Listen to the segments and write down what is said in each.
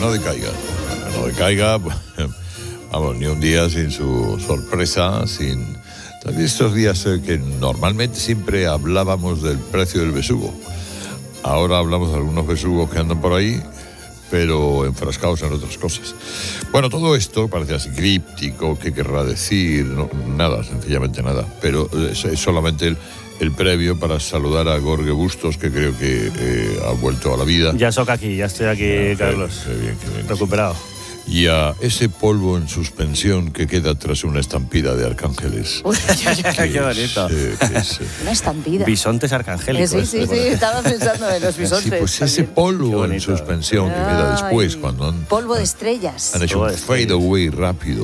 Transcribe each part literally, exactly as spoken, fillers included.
no decaiga, no decaiga, vamos, ni un día sin su sorpresa, sin... También estos días eh, que normalmente siempre hablábamos del precio del besugo. Ahora hablamos de algunos besugos que andan por ahí, pero enfrascados en otras cosas. Bueno, todo esto parece así críptico, ¿qué querrá decir? No, nada, sencillamente nada, pero es, es solamente el, el previo para saludar a Jorge Bustos, que creo que eh, ha vuelto a la vida. Ya soca aquí, ya estoy aquí, ah, Carlos, qué bien, qué bien, recuperado. Y a ese polvo en suspensión que queda tras una estampida de arcángeles. Uy, qué bonito. Es, eh, es, eh, una estampida. Bisontes arcangélicos. Eh, sí, sí, sí, estaba pensando en los bisontes. Sí, pues ese polvo en suspensión que queda después, Ay, cuando han, polvo de estrellas. han hecho un fade away rápido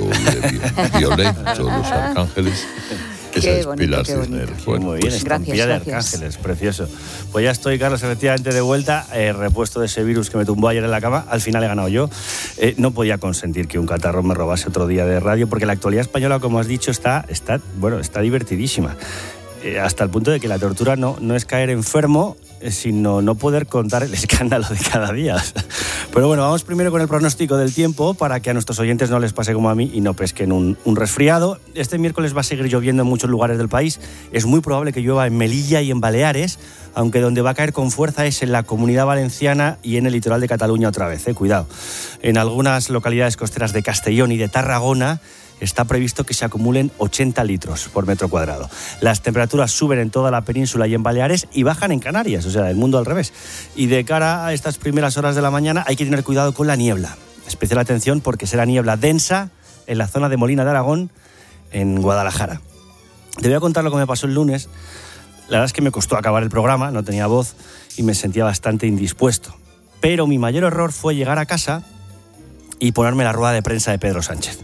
y violento los arcángeles. Esa Qué es bonito, Pilar qué bonito. Cisneros. Bueno, muy bien, pues, estampilla de arcángeles, precioso. Pues ya estoy, Carlos, efectivamente de vuelta, eh, repuesto de ese virus que me tumbó ayer en la cama. Al final he ganado yo. Eh, no podía consentir que un catarro me robase otro día de radio, porque la actualidad española, como has dicho, está, está, bueno, está divertidísima. Eh, hasta el punto de que la tortura no, no es caer enfermo, eh, sino no poder contar el escándalo de cada día. Pero bueno, vamos primero con el pronóstico del tiempo para que a nuestros oyentes no les pase como a mí y no pesquen un, un resfriado. Este miércoles va a seguir lloviendo en muchos lugares del país. Es muy probable que llueva en Melilla y en Baleares, aunque donde va a caer con fuerza es en la Comunidad Valenciana y en el litoral de Cataluña otra vez, eh, cuidado. En algunas localidades costeras de Castellón y de Tarragona está previsto que se acumulen ochenta litros por metro cuadrado. Las temperaturas suben en toda la península y en Baleares y bajan en Canarias, o sea, el mundo al revés. Y de cara a estas primeras horas de la mañana hay que tener cuidado con la niebla. Especial atención porque será niebla densa en la zona de Molina de Aragón, en Guadalajara. Te voy a contar lo que me pasó el lunes. La verdad es que me costó acabar el programa, no tenía voz y me sentía bastante indispuesto. Pero mi mayor error fue llegar a casa y ponerme la rueda de prensa de Pedro Sánchez.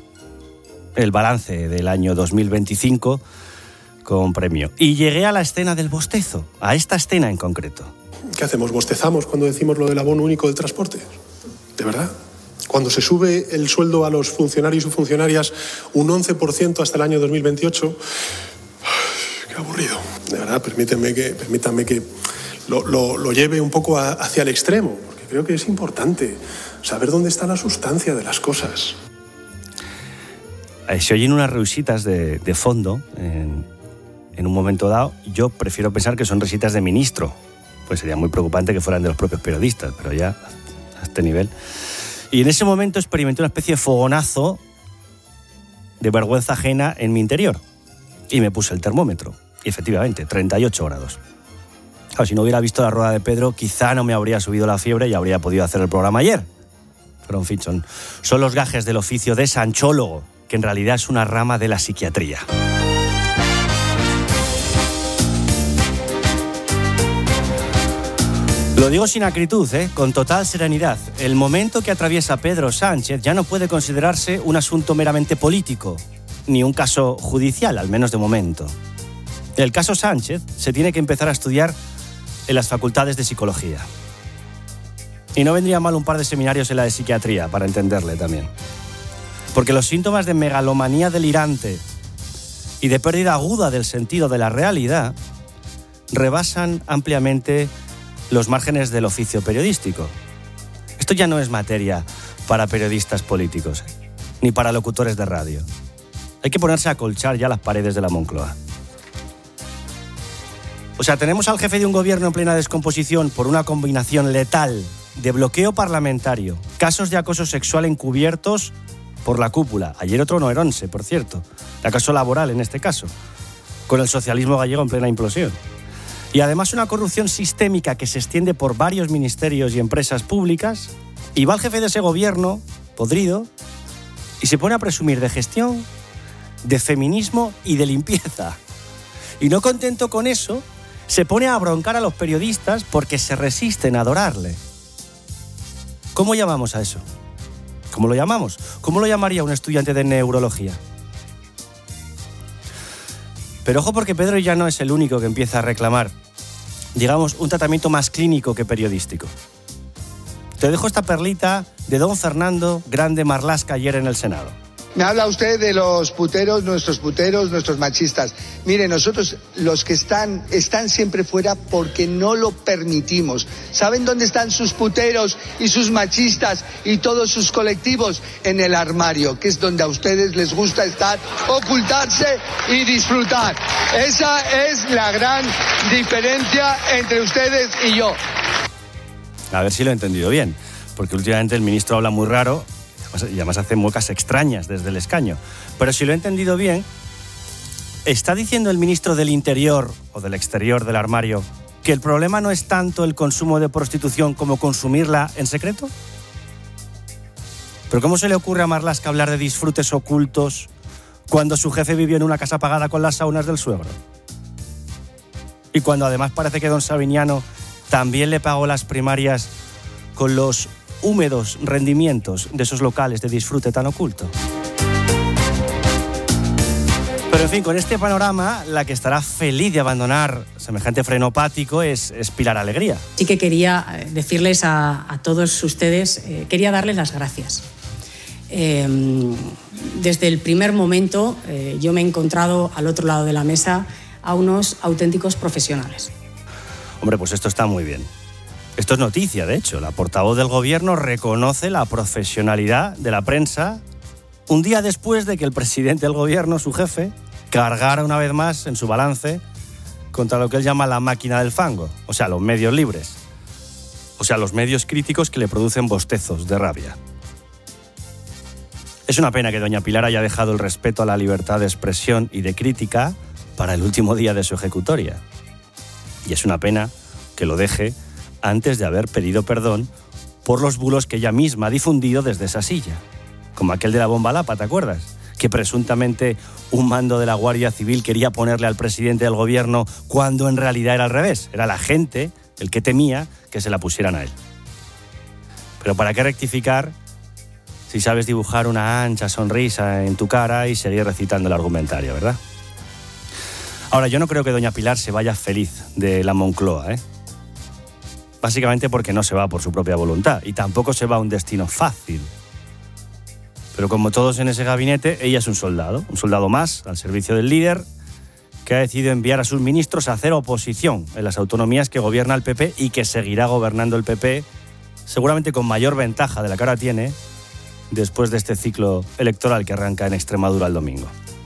El balance del año dos mil veinticinco con premio. Y llegué a la escena del bostezo, a esta escena en concreto. ¿Qué hacemos? ¿Bostezamos cuando decimos lo del abono único del transporte? ¿De verdad? Cuando se sube el sueldo a los funcionarios y funcionarias un once por ciento hasta el año dos mil veintiocho... ¡Qué aburrido! De verdad, permítanme que, permítanme que lo, lo, lo lleve un poco a, hacia el extremo, porque creo que es importante saber dónde está la sustancia de las cosas. Se oyen unas risitas de, de fondo en, en un momento dado. Yo prefiero pensar que son risitas de ministro, pues sería muy preocupante que fueran de los propios periodistas, pero ya a este nivel. Y en ese momento experimenté una especie de fogonazo de vergüenza ajena en mi interior y me puse el termómetro y efectivamente treinta y ocho grados. Claro, si no hubiera visto la rueda de Pedro, quizá no me habría subido la fiebre y habría podido hacer el programa ayer. Pero en fin, son, son los gajes del oficio de sanchólogo, que en realidad es una rama de la psiquiatría. Lo digo sin acritud, ¿eh? Con total serenidad. El momento que atraviesa Pedro Sánchez ya no puede considerarse un asunto meramente político, ni un caso judicial, al menos de momento. El caso Sánchez se tiene que empezar a estudiar en las facultades de psicología. Y no vendría mal un par de seminarios en la de psiquiatría para entenderle también. Porque los síntomas de megalomanía delirante y de pérdida aguda del sentido de la realidad rebasan ampliamente los márgenes del oficio periodístico. Esto ya no es materia para periodistas políticos, ni para locutores de radio. Hay que ponerse a acolchar ya las paredes de la Moncloa. O sea, tenemos al jefe de un gobierno en plena descomposición por una combinación letal de bloqueo parlamentario, casos de acoso sexual encubiertos por la cúpula. Ayer otro noeronse, por cierto, de acoso laboral en este caso, con el socialismo gallego en plena implosión. Y además una corrupción sistémica que se extiende por varios ministerios y empresas públicas, y va el jefe de ese gobierno, podrido, y se pone a presumir de gestión, de feminismo y de limpieza. Y no contento con eso, se pone a broncar a los periodistas porque se resisten a adorarle. ¿Cómo llamamos a eso? ¿Cómo lo llamamos? ¿Cómo lo llamaría un estudiante de neurología? Pero ojo, porque Pedro ya no es el único que empieza a reclamar, digamos, un tratamiento más clínico que periodístico. Te dejo esta perlita de don Fernando Grande Marlaska ayer en el Senado. Me habla usted de los puteros, nuestros puteros, nuestros machistas. Mire, nosotros los que están, están siempre fuera porque no lo permitimos. ¿Saben dónde están sus puteros y sus machistas y todos sus colectivos? En el armario, que es donde a ustedes les gusta estar, ocultarse y disfrutar. Esa es la gran diferencia entre ustedes y yo. A ver si lo he entendido bien, porque últimamente el ministro habla muy raro y además hace muecas extrañas desde el escaño. Pero si lo he entendido bien, ¿está diciendo el ministro del Interior o del Exterior del armario que el problema no es tanto el consumo de prostitución como consumirla en secreto? ¿Pero cómo se le ocurre a Marlaska hablar de disfrutes ocultos cuando su jefe vivió en una casa pagada con las saunas del suegro? Y cuando además parece que don Sabiniano también le pagó las primarias con los húmedos rendimientos de esos locales de disfrute tan oculto. Pero en fin, con este panorama, la que estará feliz de abandonar semejante frenopático es, es Pilar Alegría. Sí que quería decirles a, a todos ustedes, eh, quería darles las gracias. Eh, desde el primer momento eh, yo me he encontrado al otro lado de la mesa a unos auténticos profesionales. Hombre, pues esto está muy bien. Esto es noticia, de hecho. La portavoz del gobierno reconoce la profesionalidad de la prensa un día después de que el presidente del gobierno, su jefe, cargara una vez más en su balance contra lo que él llama la máquina del fango, o sea, los medios libres, o sea, los medios críticos que le producen bostezos de rabia. Es una pena que doña Pilar haya dejado el respeto a la libertad de expresión y de crítica para el último día de su ejecutoria. Y es una pena que lo deje antes de haber pedido perdón por los bulos que ella misma ha difundido desde esa silla, como aquel de la bomba Lapa, ¿te acuerdas? Que presuntamente un mando de la Guardia Civil quería ponerle al presidente del gobierno cuando en realidad era al revés, era la gente el que temía que se la pusieran a él. Pero ¿para qué rectificar si sabes dibujar una ancha sonrisa en tu cara y seguir recitando el argumentario, verdad? Ahora, yo no creo que doña Pilar se vaya feliz de la Moncloa, ¿eh? Básicamente porque no se va por su propia voluntad y tampoco se va a un destino fácil. Pero como todos en ese gabinete, ella es un soldado, un soldado más al servicio del líder que ha decidido enviar a sus ministros a hacer oposición en las autonomías que gobierna el P P y que seguirá gobernando el P P, seguramente con mayor ventaja de la que ahora tiene después de este ciclo electoral que arranca en Extremadura el domingo.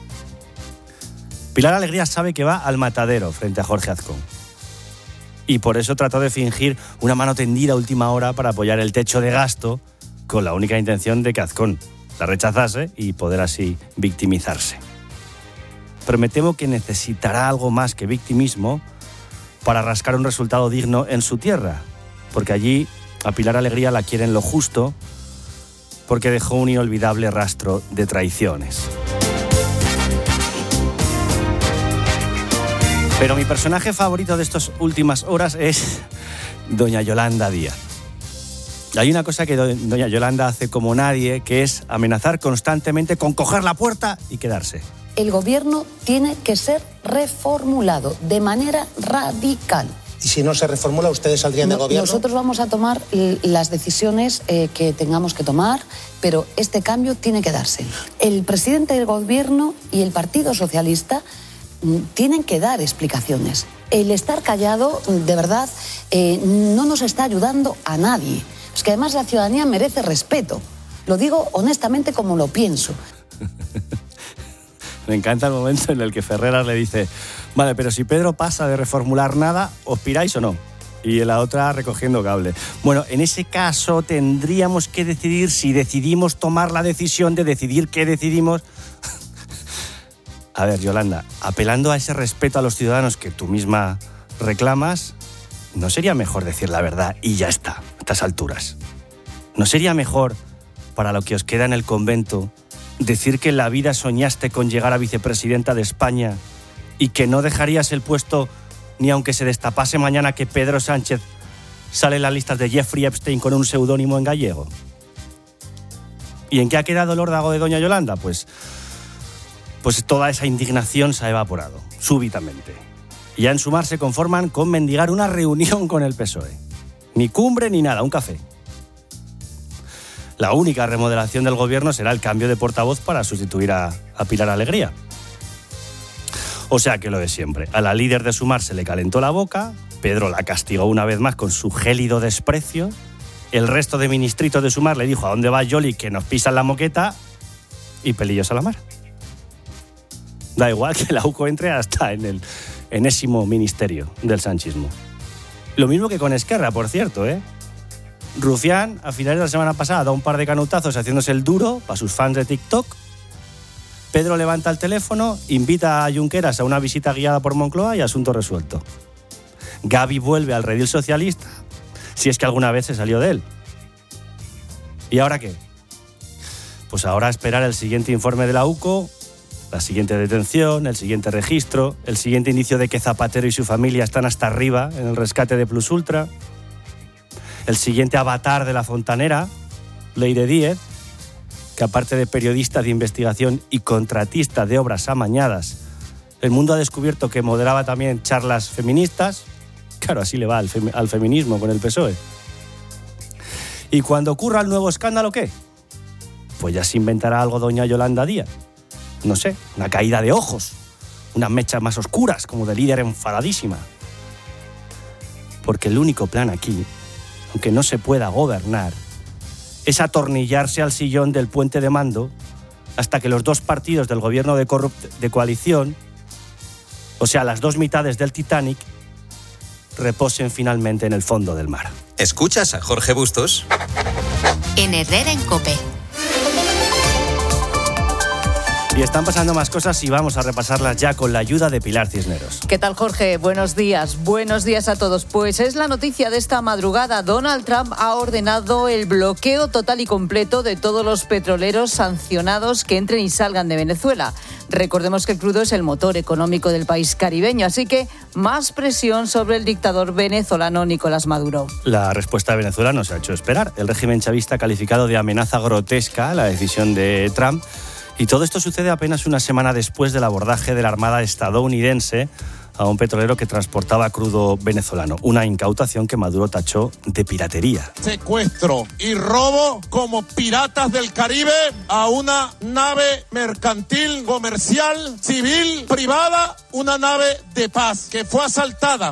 Pilar Alegría sabe que va al matadero frente a Jorge Azcón. Y por eso trató de fingir una mano tendida a última hora para apoyar el techo de gasto con la única intención de que Azcón la rechazase y poder así victimizarse. Pero me temo que necesitará algo más que victimismo para rascar un resultado digno en su tierra, porque allí a Pilar Alegría la quieren lo justo porque dejó un inolvidable rastro de traiciones. Pero mi personaje favorito de estas últimas horas es doña Yolanda Díaz. Hay una cosa que doña Yolanda hace como nadie, que es amenazar constantemente con coger la puerta y quedarse. El gobierno tiene que ser reformulado de manera radical. Y si no se reformula, ¿ustedes saldrían no, del gobierno? Nosotros vamos a tomar las decisiones eh, que tengamos que tomar, pero este cambio tiene que darse. El presidente del gobierno y el Partido Socialista tienen que dar explicaciones. El estar callado, de verdad, eh, no nos está ayudando a nadie. Es que además la ciudadanía merece respeto. Lo digo honestamente como lo pienso. Me encanta el momento en el que Ferreras le dice: vale, pero si Pedro pasa de reformular nada, ¿os piráis o no? Y la otra recogiendo cable. Bueno, en ese caso tendríamos que decidir si decidimos tomar la decisión de decidir qué decidimos. A ver, Yolanda, apelando a ese respeto a los ciudadanos que tú misma reclamas, ¿no sería mejor decir la verdad y ya está, a estas alturas? ¿No sería mejor, para lo que os queda en el convento, decir que en la vida soñaste con llegar a vicepresidenta de España y que no dejarías el puesto ni aunque se destapase mañana que Pedro Sánchez sale en las listas de Jeffrey Epstein con un seudónimo en gallego? ¿Y en qué ha quedado el órdago de doña Yolanda? Pues... pues toda esa indignación se ha evaporado, súbitamente. Y ya en Sumar se conforman con mendigar una reunión con el P S O E. Ni cumbre ni nada, un café. La única remodelación del gobierno será el cambio de portavoz para sustituir a, a Pilar Alegría. O sea que lo de siempre. A la líder de Sumar se le calentó la boca, Pedro la castigó una vez más con su gélido desprecio, el resto de ministritos de Sumar le dijo: ¿a dónde va Yoli, que nos pisan la moqueta? Y pelillos a la mar. Da igual que la U C O entre hasta en el enésimo ministerio del sanchismo. Lo mismo que con Esquerra, por cierto, ¿eh? Rufián, a finales de la semana pasada, da un par de canutazos haciéndose el duro para sus fans de TikTok. Pedro levanta el teléfono, invita a Junqueras a una visita guiada por Moncloa y asunto resuelto. Gavi vuelve al redil socialista, si es que alguna vez se salió de él. ¿Y ahora qué? Pues ahora esperar el siguiente informe de la U C O, la siguiente detención, el siguiente registro, el siguiente indicio de que Zapatero y su familia están hasta arriba en el rescate de Plus Ultra, el siguiente avatar de la fontanera, Leire Díez, que aparte de periodista de investigación y contratista de obras amañadas, el mundo ha descubierto que moderaba también charlas feministas. Claro, así le va al, fem- al feminismo con el P S O E. Y cuando ocurra el nuevo escándalo, ¿qué? Pues ya se inventará algo doña Yolanda Díaz. No sé, una caída de ojos, unas mechas más oscuras, como de líder enfadadísima. Porque el único plan aquí, aunque no se pueda gobernar, es atornillarse al sillón del puente de mando hasta que los dos partidos del gobierno de, corrup- de coalición, o sea, las dos mitades del Titanic, reposen finalmente en el fondo del mar. ¿Escuchas a Jorge Bustos? En Herrera en COPE. Y están pasando más cosas y vamos a repasarlas ya con la ayuda de Pilar Cisneros. ¿Qué tal, Jorge? Buenos días. Buenos días a todos. Pues es la noticia de esta madrugada. Donald Trump ha ordenado el bloqueo total y completo de todos los petroleros sancionados que entren y salgan de Venezuela. Recordemos que el crudo es el motor económico del país caribeño, así que más presión sobre el dictador venezolano Nicolás Maduro. La respuesta de Venezuela no se ha hecho esperar. El régimen chavista ha calificado de amenaza grotesca la decisión de Trump. Y todo esto sucede apenas una semana después del abordaje de la Armada estadounidense a un petrolero que transportaba crudo venezolano. Una incautación que Maduro tachó de piratería. Secuestro y robo como piratas del Caribe a una nave mercantil, comercial, civil, privada, una nave de paz que fue asaltada.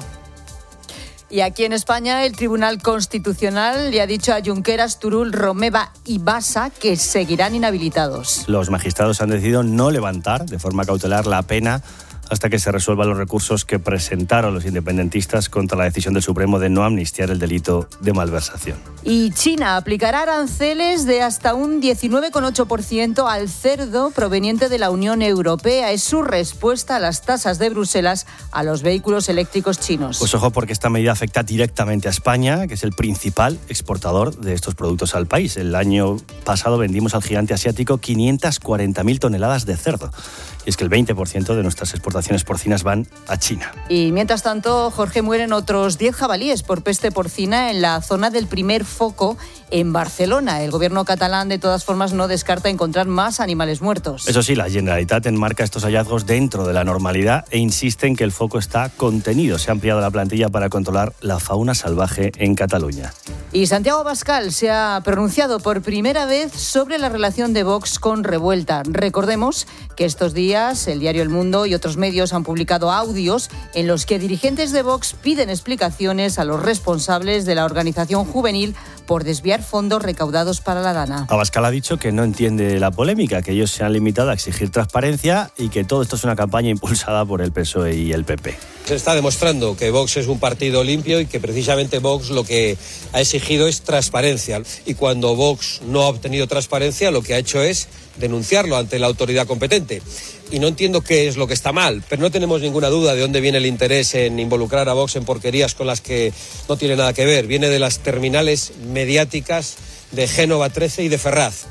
Y aquí en España el Tribunal Constitucional le ha dicho a Junqueras, Turull, Romeva y Bassa que seguirán inhabilitados. Los magistrados han decidido no levantar de forma cautelar la pena hasta que se resuelvan los recursos que presentaron los independentistas contra la decisión del Supremo de no amnistiar el delito de malversación. Y China aplicará aranceles de hasta un diecinueve coma ocho por ciento al cerdo proveniente de la Unión Europea. Es su respuesta a las tasas de Bruselas a los vehículos eléctricos chinos. Pues ojo, porque esta medida afecta directamente a España, que es el principal exportador de estos productos al país. El año pasado vendimos al gigante asiático quinientas cuarenta mil toneladas de cerdo. Y es que el veinte por ciento de nuestras exportaciones porcinas van a China. Y mientras tanto, Jorge, mueren otros diez jabalíes por peste porcina en la zona del primer foco en Barcelona. El gobierno catalán, de todas formas, no descarta encontrar más animales muertos. Eso sí, la Generalitat enmarca estos hallazgos dentro de la normalidad e insiste en que el foco está contenido. Se ha ampliado la plantilla para controlar la fauna salvaje en Cataluña. Y Santiago Abascal se ha pronunciado por primera vez sobre la relación de Vox con Revuelta. Recordemos que estos días el diario El Mundo y otros medios han publicado audios en los que dirigentes de Vox piden explicaciones a los responsables de la organización juvenil por desviar fondos recaudados para la Dana. Abascal ha dicho que no entiende la polémica, que ellos se han limitado a exigir transparencia y que todo esto es una campaña impulsada por el P S O E y el P P. Se está demostrando que Vox es un partido limpio y que precisamente Vox lo que ha exigido es transparencia. Y cuando Vox no ha obtenido transparencia, lo que ha hecho es denunciarlo ante la autoridad competente. Y no entiendo qué es lo que está mal, pero no tenemos ninguna duda de dónde viene el interés en involucrar a Vox en porquerías con las que no tiene nada que ver. Viene de las terminales mediáticas de Génova trece y de Ferraz.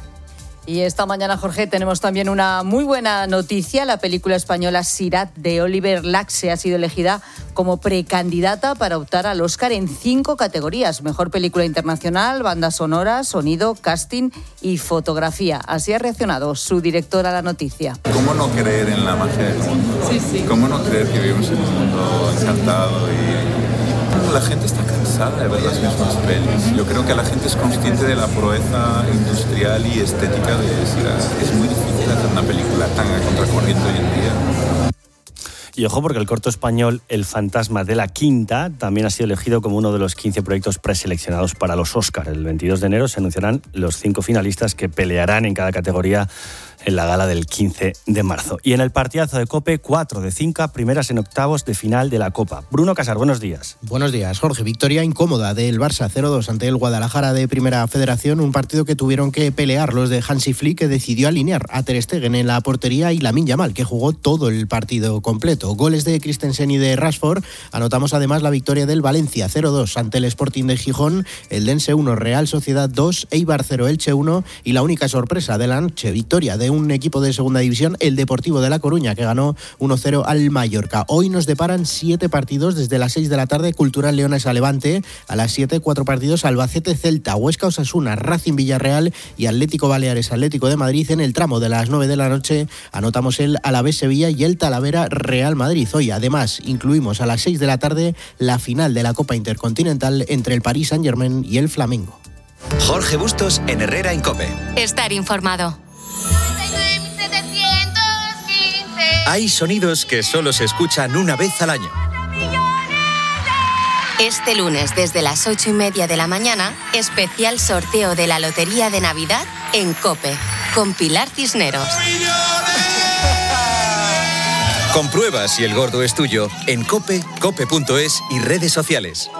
Y esta mañana, Jorge, tenemos también una muy buena noticia. La película española Sirat de Oliver Laxe ha sido elegida como precandidata para optar al Oscar en cinco categorías. Mejor película internacional, banda sonora, sonido, casting y fotografía. Así ha reaccionado su directora a la noticia. ¿Cómo no creer en la magia del mundo? Sí, sí. ¿Cómo no creer que vivimos en un mundo encantado? Y la gente está cansada cansada de ver las mismas pelis. Yo creo que la gente es consciente de la proeza industrial y estética de Sira. Es muy difícil hacer una película tan a contracorriente hoy en día. Y ojo, porque el corto español El fantasma de la quinta también ha sido elegido como uno de los quince proyectos preseleccionados para los Óscar. El veintidós de enero se anunciarán los cinco finalistas que pelearán en cada categoría en la gala del quince de marzo. Y en el partidazo de COPE, cuatro de cinco primeras en octavos de final de la Copa. Bruno Casar, buenos días. Buenos días, Jorge. Victoria incómoda del Barça cero dos ante el Guadalajara de Primera Federación, un partido que tuvieron que pelear los de Hansi Flick, que decidió alinear a Ter Stegen en la portería y Lamine Yamal, que jugó todo el partido completo. Goles de Christensen y de Rashford. Anotamos además la victoria del Valencia cero dos ante el Sporting de Gijón, el Dense uno, Real Sociedad dos, Eibar cero, Elche uno y la única sorpresa de la noche, victoria de un equipo de segunda división, el Deportivo de La Coruña, que ganó uno cero al Mallorca. Hoy nos deparan siete partidos desde las seis de la tarde, Cultural Leonesa Levante, a las siete, cuatro partidos, Albacete Celta, Huesca Osasuna, Racing Villarreal y Atlético Baleares Atlético de Madrid. En el tramo de las nueve de la noche anotamos el Alavés Sevilla y el Talavera Real Madrid. Hoy además incluimos a las seis de la tarde la final de la Copa Intercontinental entre el Paris Saint-Germain y el Flamengo. Jorge Bustos en Herrera en COPE. Estar informado. Hay sonidos que solo se escuchan una vez al año. Este lunes, desde las ocho y media de la mañana, especial sorteo de la Lotería de Navidad en COPE, con Pilar Cisneros. Comprueba si el gordo es tuyo en COPE, cope punto es y redes sociales.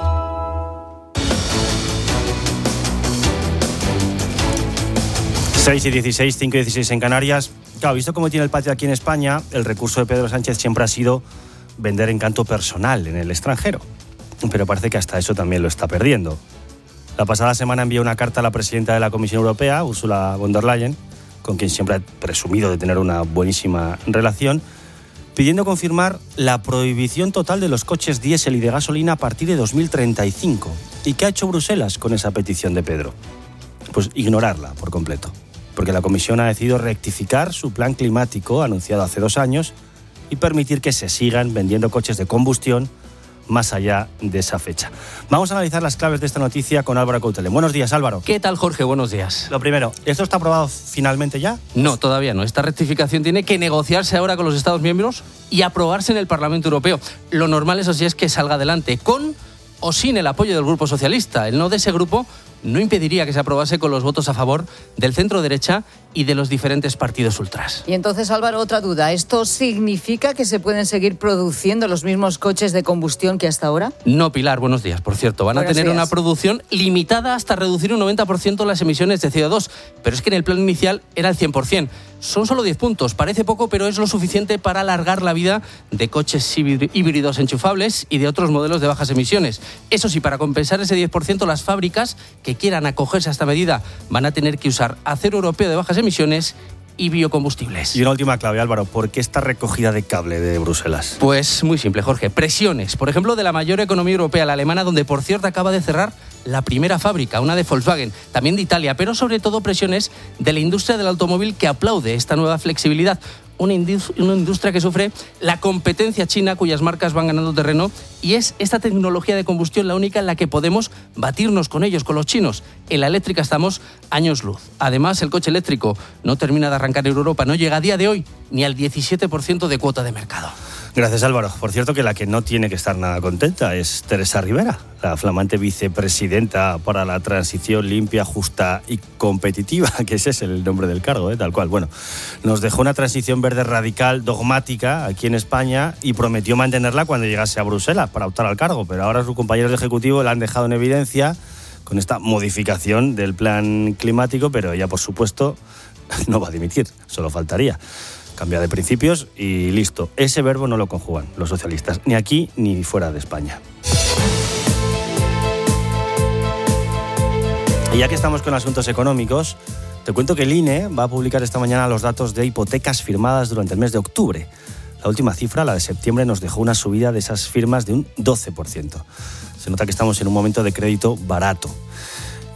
seis y dieciséis, cinco y dieciséis en Canarias. Claro, visto cómo tiene el patio aquí en España, el recurso de Pedro Sánchez siempre ha sido vender encanto personal en el extranjero. Pero parece que hasta eso también lo está perdiendo. La pasada semana envió una carta a la presidenta de la Comisión Europea, Ursula von der Leyen, con quien siempre ha presumido de tener una buenísima relación, pidiendo confirmar la prohibición total de los coches diésel y de gasolina a partir de dos mil treinta y cinco. ¿Y qué ha hecho Bruselas con esa petición de Pedro? Pues ignorarla por completo, porque la Comisión ha decidido rectificar su plan climático anunciado hace dos años y permitir que se sigan vendiendo coches de combustión más allá de esa fecha. Vamos a analizar las claves de esta noticia con Álvaro Coutelén. Buenos días, Álvaro. ¿Qué tal, Jorge? Buenos días. Lo primero, ¿esto está aprobado finalmente ya? No, todavía no. Esta rectificación tiene que negociarse ahora con los Estados miembros y aprobarse en el Parlamento Europeo. Lo normal, eso sí, es que salga adelante, con o sin el apoyo del Grupo Socialista. El no de ese grupo no impediría que se aprobase con los votos a favor del centro-derecha y de los diferentes partidos ultras. Y entonces, Álvaro, otra duda. ¿Esto significa que se pueden seguir produciendo los mismos coches de combustión que hasta ahora? No, Pilar, buenos días. Por cierto, van buenos a tener días. Una producción limitada hasta reducir un noventa por ciento las emisiones de C O dos. Pero es que en el plan inicial era el cien por ciento. Son solo diez puntos. Parece poco, pero es lo suficiente para alargar la vida de coches híbridos enchufables y de otros modelos de bajas emisiones. Eso sí, para compensar ese diez por ciento, las fábricas que quieran acogerse a esta medida van a tener que usar acero europeo de bajas emisiones y biocombustibles. Y una última clave, Álvaro, ¿por qué esta recogida de cable de Bruselas? Pues muy simple, Jorge. Presiones, por ejemplo, de la mayor economía europea, la alemana, donde por cierto acaba de cerrar la primera fábrica, una de Volkswagen, también de Italia, pero sobre todo presiones de la industria del automóvil, que aplaude esta nueva flexibilidad. Una industria que sufre la competencia china, cuyas marcas van ganando terreno, y es esta tecnología de combustión la única en la que podemos batirnos con ellos, con los chinos. En la eléctrica estamos años luz. Además, el coche eléctrico no termina de arrancar en Europa, no llega a día de hoy ni al diecisiete por ciento de cuota de mercado. Gracias, Álvaro. Por cierto, que la que no tiene que estar nada contenta es Teresa Rivera, la flamante vicepresidenta para la transición limpia, justa y competitiva, que ese es el nombre del cargo, ¿eh? Tal cual. Bueno, nos dejó una transición verde radical, dogmática, aquí en España, y prometió mantenerla cuando llegase a Bruselas para optar al cargo, pero ahora sus compañeros de ejecutivo la han dejado en evidencia con esta modificación del plan climático, pero ella, por supuesto, no va a dimitir, solo faltaría. Cambia de principios y listo. Ese verbo no lo conjugan los socialistas, ni aquí ni fuera de España. Y ya que estamos con asuntos económicos, te cuento que el I N E va a publicar esta mañana los datos de hipotecas firmadas durante el mes de octubre. La última cifra, la de septiembre, nos dejó una subida de esas firmas de un doce por ciento. Se nota que estamos en un momento de crédito barato.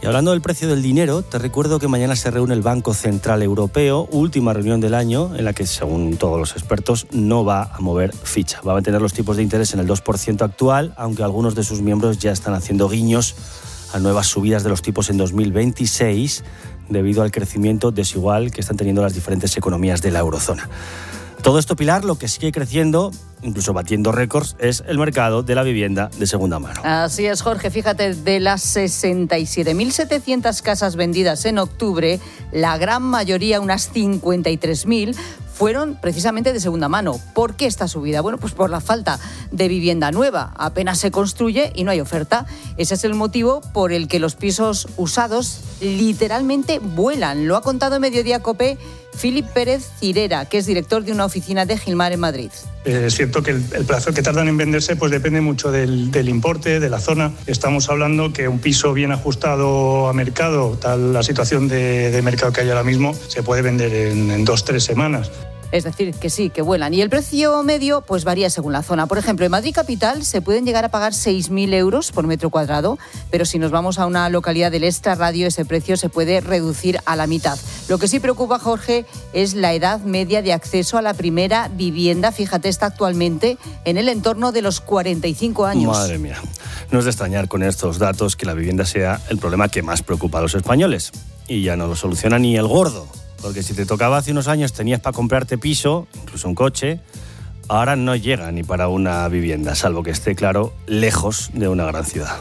Y hablando del precio del dinero, te recuerdo que mañana se reúne el Banco Central Europeo, última reunión del año, en la que, según todos los expertos, no va a mover ficha. Va a mantener los tipos de interés en el dos por ciento actual, aunque algunos de sus miembros ya están haciendo guiños a nuevas subidas de los tipos en dos mil veintiséis, debido al crecimiento desigual que están teniendo las diferentes economías de la eurozona. Todo esto, Pilar, lo que sigue creciendo, incluso batiendo récords, es el mercado de la vivienda de segunda mano. Así es, Jorge. Fíjate, de las sesenta y siete mil setecientas casas vendidas en octubre, la gran mayoría, unas cincuenta y tres mil, fueron precisamente de segunda mano. ¿Por qué esta subida? Bueno, pues por la falta de vivienda nueva. Apenas se construye y no hay oferta. Ese es el motivo por el que los pisos usados literalmente vuelan. Lo ha contado en Mediodía COPE Philip Pérez Cirera, que es director de una oficina de Gilmar en Madrid. Es cierto que el, el plazo que tardan en venderse pues depende mucho del, del importe, de la zona. Estamos hablando que un piso bien ajustado a mercado, tal la situación de, de mercado que hay ahora mismo, se puede vender en, en dos, tres semanas. Es decir, que sí, que vuelan. Y el precio medio pues varía según la zona. Por ejemplo, en Madrid capital se pueden llegar a pagar seis mil euros por metro cuadrado, pero si nos vamos a una localidad del extrarradio, ese precio se puede reducir a la mitad. Lo que sí preocupa, Jorge, es la edad media de acceso a la primera vivienda. Fíjate, está actualmente en el entorno de los cuarenta y cinco años. Madre mía. No es de extrañar con estos datos que la vivienda sea el problema que más preocupa a los españoles. Y ya no lo soluciona ni el gordo. Porque si te tocaba hace unos años, tenías para comprarte piso, incluso un coche, ahora no llega ni para una vivienda, salvo que esté, claro, lejos de una gran ciudad.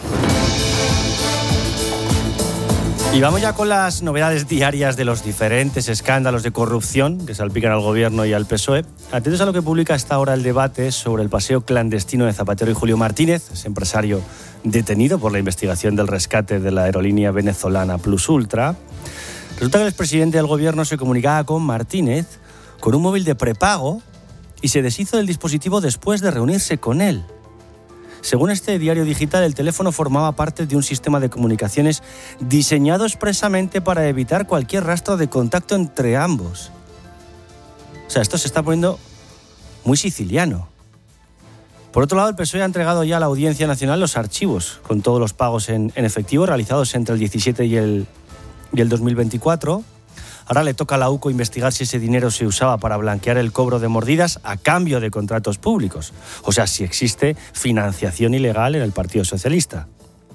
Y vamos ya con las novedades diarias de los diferentes escándalos de corrupción que salpican al Gobierno y al P S O E. Atentos a lo que publica hasta ahora el debate sobre el paseo clandestino de Zapatero y Julio Martínez, ese empresario detenido por la investigación del rescate de la aerolínea venezolana Plus Ultra. Resulta que el expresidente del Gobierno se comunicaba con Martínez con un móvil de prepago y se deshizo del dispositivo después de reunirse con él. Según este diario digital, el teléfono formaba parte de un sistema de comunicaciones diseñado expresamente para evitar cualquier rastro de contacto entre ambos. O sea, esto se está poniendo muy siciliano. Por otro lado, el P S O E ha entregado ya a la Audiencia Nacional los archivos con todos los pagos en, en efectivo realizados entre el diecisiete y el y el dos mil veinticuatro. Ahora le toca a la U C O investigar si ese dinero se usaba para blanquear el cobro de mordidas a cambio de contratos públicos. O sea, si existe financiación ilegal en el Partido Socialista.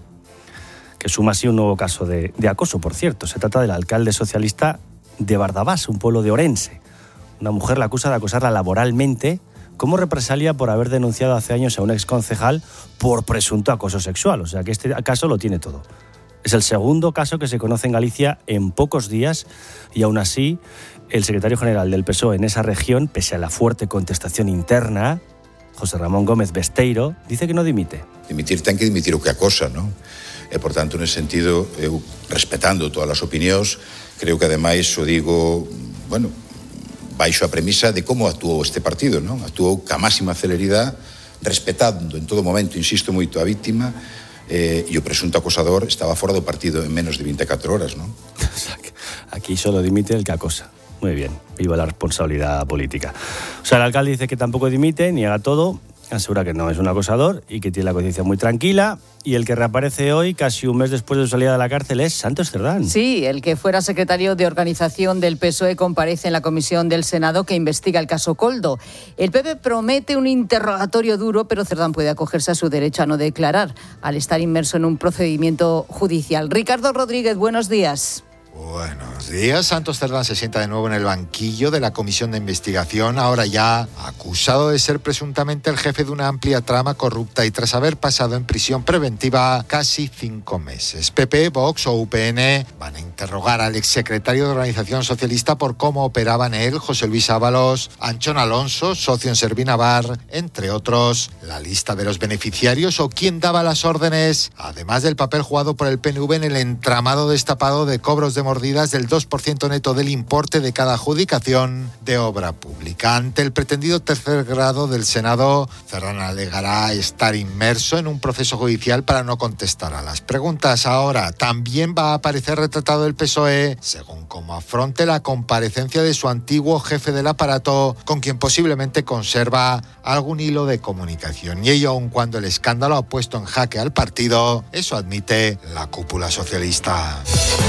Que suma así un nuevo caso de, de acoso, por cierto. Se trata del alcalde socialista de Bardabás, un pueblo de Orense. Una mujer la acusa de acosarla laboralmente como represalia por haber denunciado hace años a un exconcejal por presunto acoso sexual. O sea, que este caso lo tiene todo. Es el segundo caso que se conoce en Galicia en pocos días y aún así el secretario general del P S O E en esa región, pese a la fuerte contestación interna, José Ramón Gómez Besteiro, dice que no dimite. Dimitir ten que dimitir o que acosa, non? E, por tanto, nese sentido, eu, respetando todas as opinións, creo que, ademais, o digo, bueno, baixo a premisa de como actuou este partido, non? Actuou ca máxima celeridade, respetando en todo momento, insisto moito, a víctima, Eh, e o presunto acosador estaba fora do partido en menos de veinticuatro horas, ¿no? Aquí solo dimite el que acosa. Muy bien, viva la responsabilidad política. O sea, el alcalde dice que tampoco dimite, niega todo, asegura que no es un acosador y que tiene la conciencia muy tranquila. Y el que reaparece hoy, casi un mes después de su salida de la cárcel, es Santos Cerdán. Sí, el que fuera secretario de organización del P S O E comparece en la comisión del Senado que investiga el caso Coldo. El P P promete un interrogatorio duro, pero Cerdán puede acogerse a su derecho a no declarar al estar inmerso en un procedimiento judicial. Ricardo Rodríguez, buenos días. Buenos días. Santos Cerdán se sienta de nuevo en el banquillo de la comisión de investigación, ahora ya acusado de ser presuntamente el jefe de una amplia trama corrupta y tras haber pasado en prisión preventiva casi cinco meses. P P, Vox o U P N van a interrogar al exsecretario de Organización Socialista por cómo operaban él, José Luis Ábalos, Anchón Alonso, socio en Servinavar, entre otros. La lista de los beneficiarios o quién daba las órdenes, además del papel jugado por el P N V en el entramado destapado de cobros de mordidas del dos por ciento neto del importe de cada adjudicación de obra pública. Ante el pretendido tercer grado del Senado, Ferran alegará estar inmerso en un proceso judicial para no contestar a las preguntas. Ahora también va a aparecer retratado el P S O E, según cómo afronte la comparecencia de su antiguo jefe del aparato, con quien posiblemente conserva algún hilo de comunicación. Y ello aun cuando el escándalo ha puesto en jaque al partido, eso admite la cúpula socialista.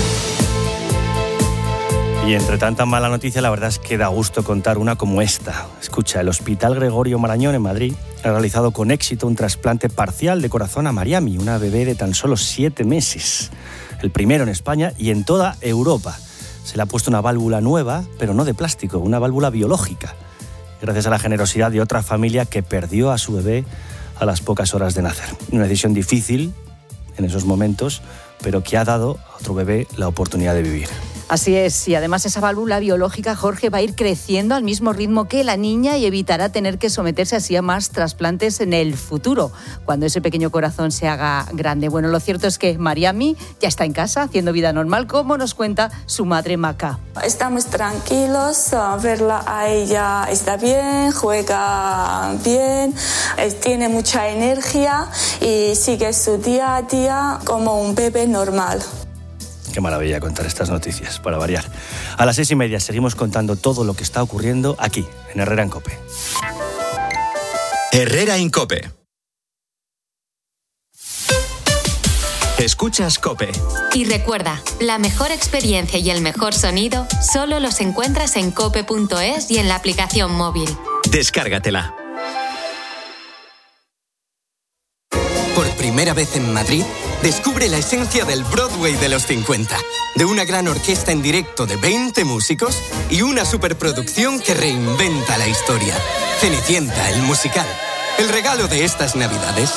Y entre tanta mala noticia, la verdad es que da gusto contar una como esta. Escucha, el Hospital Gregorio Marañón en Madrid ha realizado con éxito un trasplante parcial de corazón a Mariami, una bebé de tan solo siete meses. El primero en España y en toda Europa. Se le ha puesto una válvula nueva, pero no de plástico, una válvula biológica. Gracias a la generosidad de otra familia que perdió a su bebé a las pocas horas de nacer. Una decisión difícil en esos momentos, pero que ha dado a otro bebé la oportunidad de vivir. Así es, y además esa válvula biológica, Jorge, va a ir creciendo al mismo ritmo que la niña y evitará tener que someterse así a más trasplantes en el futuro, cuando ese pequeño corazón se haga grande. Bueno, lo cierto es que Mariami ya está en casa, haciendo vida normal, como nos cuenta su madre Maca. Estamos tranquilos, verla a ella está bien, juega bien, tiene mucha energía y sigue su día a día como un bebé normal. Qué maravilla contar estas noticias, para variar. A las seis y media seguimos contando todo lo que está ocurriendo aquí, en Herrera en COPE. Herrera en COPE. Escuchas COPE. Y recuerda, la mejor experiencia y el mejor sonido solo los encuentras en cope punto es y en la aplicación móvil. Descárgatela. Por primera vez en Madrid, descubre la esencia del Broadway de los cincuenta. De una gran orquesta en directo de veinte músicos y una superproducción que reinventa la historia. Cenicienta, el musical. El regalo de estas Navidades.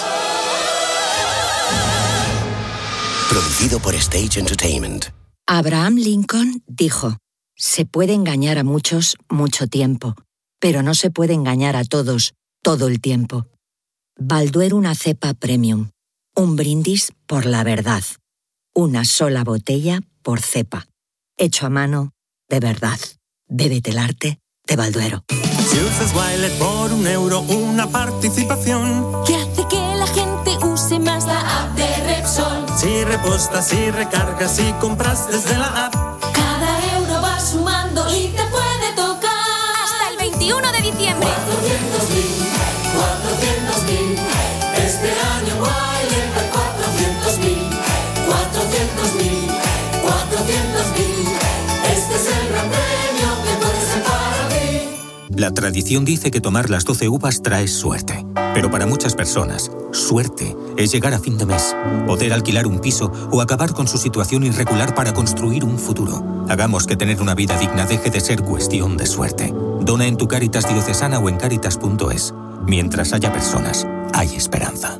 Producido por Stage Entertainment. Abraham Lincoln dijo: se puede engañar a muchos mucho tiempo, pero no se puede engañar a todos todo el tiempo. Balduero una cepa premium. Un brindis por la verdad. Una sola botella por cepa. Hecho a mano, de verdad. Bébete el arte de Balduero. Si usas Wilet por un euro, una participación que hace que la gente use más la app de Repsol. Si repostas, si recargas, si compras desde la app, cada euro va sumando y te puede tocar. Hasta el veintiuno de diciembre. cuatrocientos mil, cuatrocientos mil. Este año Wilet da cuatrocientos mil, cuatrocientos mil, cuatrocientos mil. Este es el gran premio que puede ser para ti. La tradición dice que tomar las doce uvas trae suerte. Pero para muchas personas, suerte es llegar a fin de mes, poder alquilar un piso o acabar con su situación irregular para construir un futuro. Hagamos que tener una vida digna deje de ser cuestión de suerte. Dona en tu Cáritas diocesana o en cáritas punto es. Mientras haya personas, hay esperanza.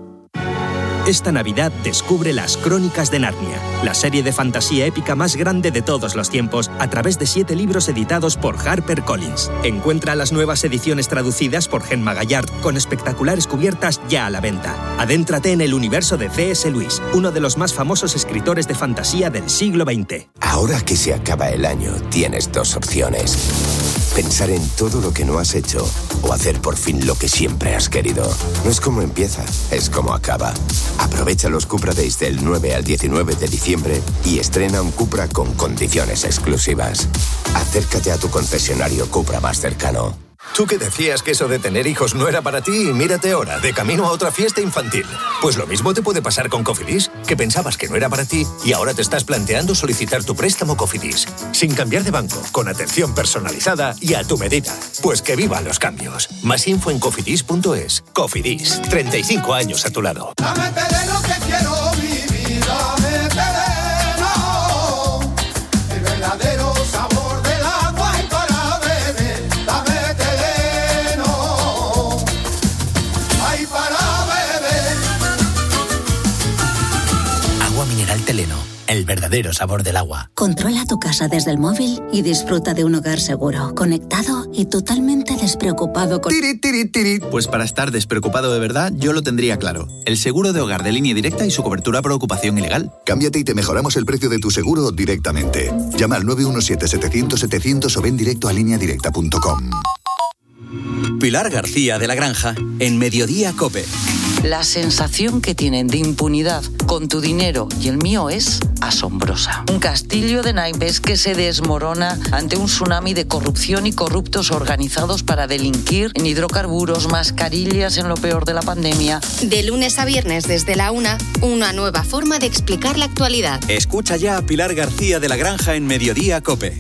Esta Navidad descubre Las Crónicas de Narnia, la serie de fantasía épica más grande de todos los tiempos, a través de siete libros editados por HarperCollins. Encuentra las nuevas ediciones traducidas por Gemma Gallard, con espectaculares cubiertas ya a la venta. Adéntrate en el universo de C S. Lewis, uno de los más famosos escritores de fantasía del siglo veinte. Ahora que se acaba el año, tienes dos opciones. Pensar en todo lo que no has hecho o hacer por fin lo que siempre has querido. No es como empieza, es como acaba. Aprovecha los Cupra Days del nueve al diecinueve de diciembre y estrena un Cupra con condiciones exclusivas. Acércate a tu concesionario Cupra más cercano. Tú que decías que eso de tener hijos no era para ti y mírate ahora, de camino a otra fiesta infantil. Pues lo mismo te puede pasar con Cofidis, que pensabas que no era para ti y ahora te estás planteando solicitar tu préstamo Cofidis. Sin cambiar de banco, con atención personalizada y a tu medida. Pues que vivan los cambios. Más info en cofidis punto es. Cofidis, treinta y cinco años a tu lado. Dame terreno que quiero vivir, dame terreno. El verdadero sabor del agua y para beber. Dame terreno. Ay, para beber. Agua mineral Teleno, el verdadero verdadero sabor del agua. Controla tu casa desde el móvil y disfruta de un hogar seguro, conectado y totalmente despreocupado con... Tiri, tiri, tiri. Pues para estar despreocupado de verdad, yo lo tendría claro. El seguro de hogar de Línea Directa y su cobertura por ocupación ilegal. Cámbiate y te mejoramos el precio de tu seguro directamente. Llama al nueve uno siete, setecientos, setecientos o ven directo a línea directa punto com. Pilar García de la Granja, en Mediodía COPE. La sensación que tienen de impunidad con tu dinero y el mío es asombrosa. Un castillo de naipes que se desmorona ante un tsunami de corrupción y corruptos organizados para delinquir en hidrocarburos, mascarillas en lo peor de la pandemia. De lunes a viernes desde la una, una nueva forma de explicar la actualidad. Escucha ya a Pilar García de la Granja en Mediodía COPE.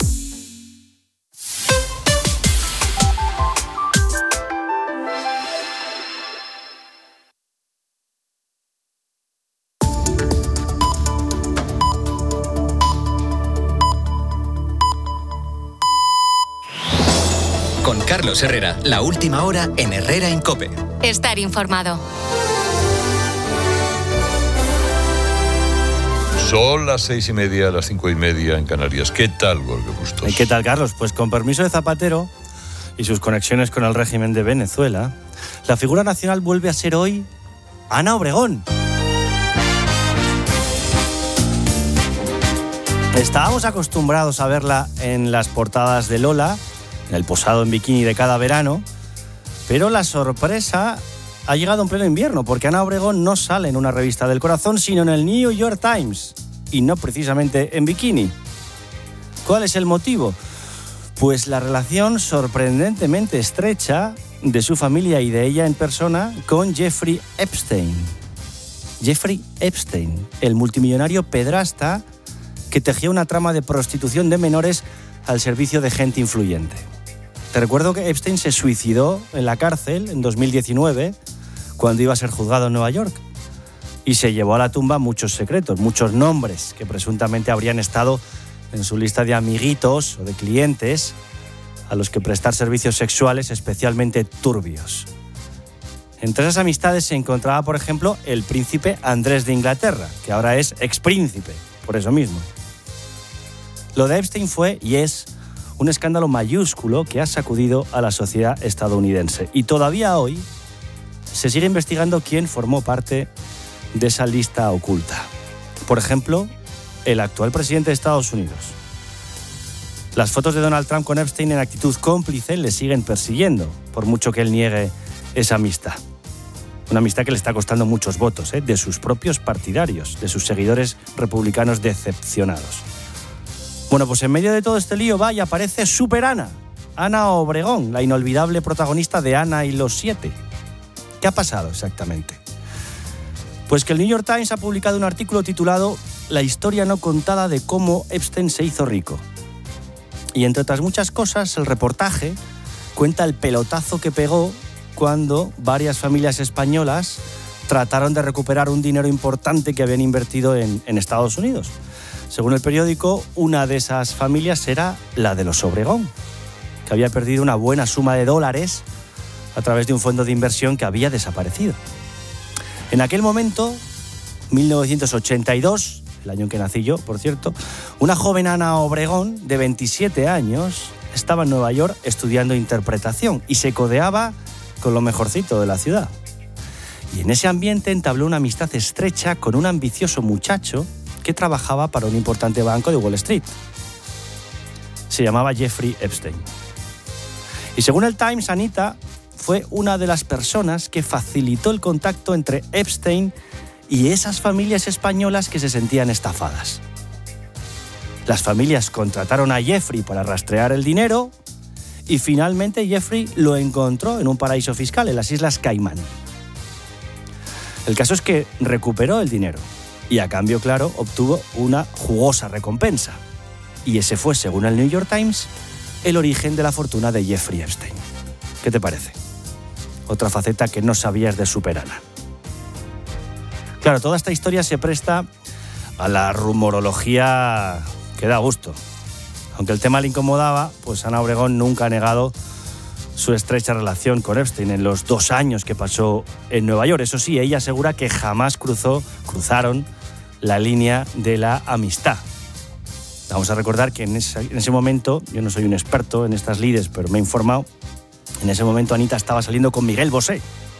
Con Carlos Herrera, la última hora en Herrera en COPE. Estar informado. Son las seis y media, las cinco y media en Canarias. ¿Qué tal, Jorge Bustos? ¿Qué tal, Carlos? Pues con permiso de Zapatero y sus conexiones con el régimen de Venezuela, la figura nacional vuelve a ser hoy Ana Obregón. Estábamos acostumbrados a verla en las portadas de Lola, en el posado en bikini de cada verano, pero la sorpresa ha llegado en pleno invierno, porque Ana Obregón no sale en una revista del corazón, sino en el New York Times, y no precisamente en bikini. ¿Cuál es el motivo? Pues la relación sorprendentemente estrecha de su familia y de ella en persona con Jeffrey Epstein. Jeffrey Epstein, el multimillonario pedrasta que tejía una trama de prostitución de menores al servicio de gente influyente. Te recuerdo que Epstein se suicidó en la cárcel en dos mil diecinueve, cuando iba a ser juzgado en Nueva York, y se llevó a la tumba muchos secretos, muchos nombres que presuntamente habrían estado en su lista de amiguitos o de clientes a los que prestar servicios sexuales especialmente turbios. Entre esas amistades se encontraba, por ejemplo, el príncipe Andrés de Inglaterra, que ahora es expríncipe, por eso mismo. Lo de Epstein fue y es un escándalo mayúsculo que ha sacudido a la sociedad estadounidense. Y todavía hoy se sigue investigando quién formó parte de esa lista oculta. Por ejemplo, el actual presidente de Estados Unidos. Las fotos de Donald Trump con Epstein en actitud cómplice le siguen persiguiendo, por mucho que él niegue esa amistad. Una amistad que le está costando muchos votos, ¿eh? de sus propios partidarios, de sus seguidores republicanos decepcionados. Bueno, pues en medio de todo este lío va y aparece Super Ana, Ana Obregón, la inolvidable protagonista de Ana y los siete. ¿Qué ha pasado exactamente? Pues que el New York Times ha publicado un artículo titulado La historia no contada de cómo Epstein se hizo rico. Y entre otras muchas cosas, el reportaje cuenta el pelotazo que pegó cuando varias familias españolas trataron de recuperar un dinero importante que habían invertido en, en Estados Unidos. Según el periódico, una de esas familias era la de los Obregón, que había perdido una buena suma de dólares a través de un fondo de inversión que había desaparecido. En aquel momento, mil novecientos ochenta y dos, el año en que nací yo, por cierto, una joven Ana Obregón, de veintisiete años, estaba en Nueva York estudiando interpretación y se codeaba con lo mejorcito de la ciudad. Y en ese ambiente entabló una amistad estrecha con un ambicioso muchacho que trabajaba para un importante banco de Wall Street. Se llamaba Jeffrey Epstein. Y según el Times, Anita fue una de las personas que facilitó el contacto entre Epstein y esas familias españolas que se sentían estafadas. Las familias contrataron a Jeffrey para rastrear el dinero y finalmente Jeffrey lo encontró en un paraíso fiscal, en las Islas Caimán. El caso es que recuperó el dinero y a cambio, claro, obtuvo una jugosa recompensa. Y ese fue, según el New York Times, el origen de la fortuna de Jeffrey Epstein. ¿Qué te parece? Otra faceta que no sabías de Super Ana. Claro, toda esta historia se presta a la rumorología que da gusto. Aunque el tema le incomodaba, pues Ana Obregón nunca ha negado su estrecha relación con Epstein en los dos años que pasó en Nueva York. Eso sí, ella asegura que jamás cruzó, cruzaron la línea de la amistad. Vamos a recordar que en ese, en ese momento, yo no soy un experto en estas lides, pero me he informado, en ese momento Anita estaba saliendo con Miguel Bosé.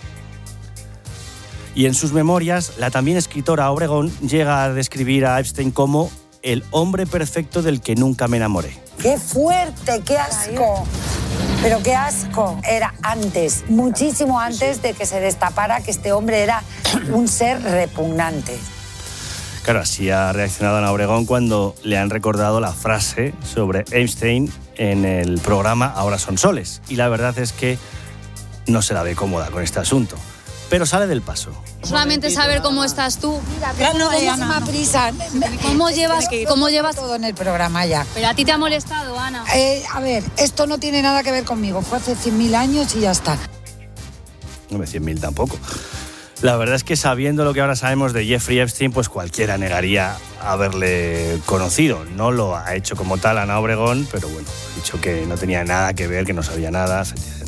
Y en sus memorias, la también escritora Obregón llega a describir a Epstein como el hombre perfecto del que nunca me enamoré. ¡Qué fuerte! ¡Qué asco! Pero qué asco. Era antes, muchísimo antes de que se destapara que este hombre era un ser repugnante. Claro, así ha reaccionado Ana Obregón cuando le han recordado la frase sobre Epstein en el programa Ahora son soles. Y la verdad es que no se la ve cómoda con este asunto. Pero sale del paso. Solamente saber cómo estás tú. Mira, no, eh, Ana, no. Prisa. ¿Cómo llevas, cómo llevas todo en el programa ya? Pero a ti te ha molestado, Ana. Eh, a ver, esto no tiene nada que ver conmigo. Fue hace cien mil años y ya está. No me cien mil tampoco. La verdad es que sabiendo lo que ahora sabemos de Jeffrey Epstein, pues cualquiera negaría haberle conocido. No lo ha hecho como tal Ana Obregón, pero bueno, ha dicho que no tenía nada que ver, que no sabía nada.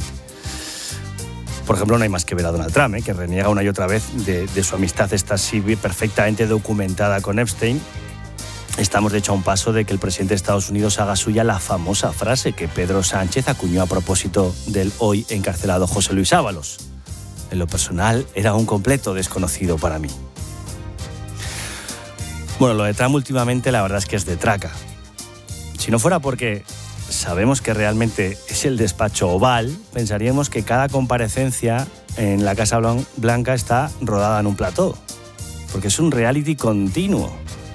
Por ejemplo, no hay más que ver a Donald Trump, ¿eh? que reniega una y otra vez de, de su amistad. Está así perfectamente documentada con Epstein. Estamos, de hecho, a un paso de que el presidente de Estados Unidos haga suya la famosa frase que Pedro Sánchez acuñó a propósito del hoy encarcelado José Luis Ábalos. En lo personal, era un completo desconocido para mí. Bueno, lo de Trump últimamente la verdad es que es de traca. Si no fuera porque sabemos que realmente es el despacho oval, pensaríamos que cada comparecencia en la Casa Blanca está rodada en un plató, porque es un reality continuo.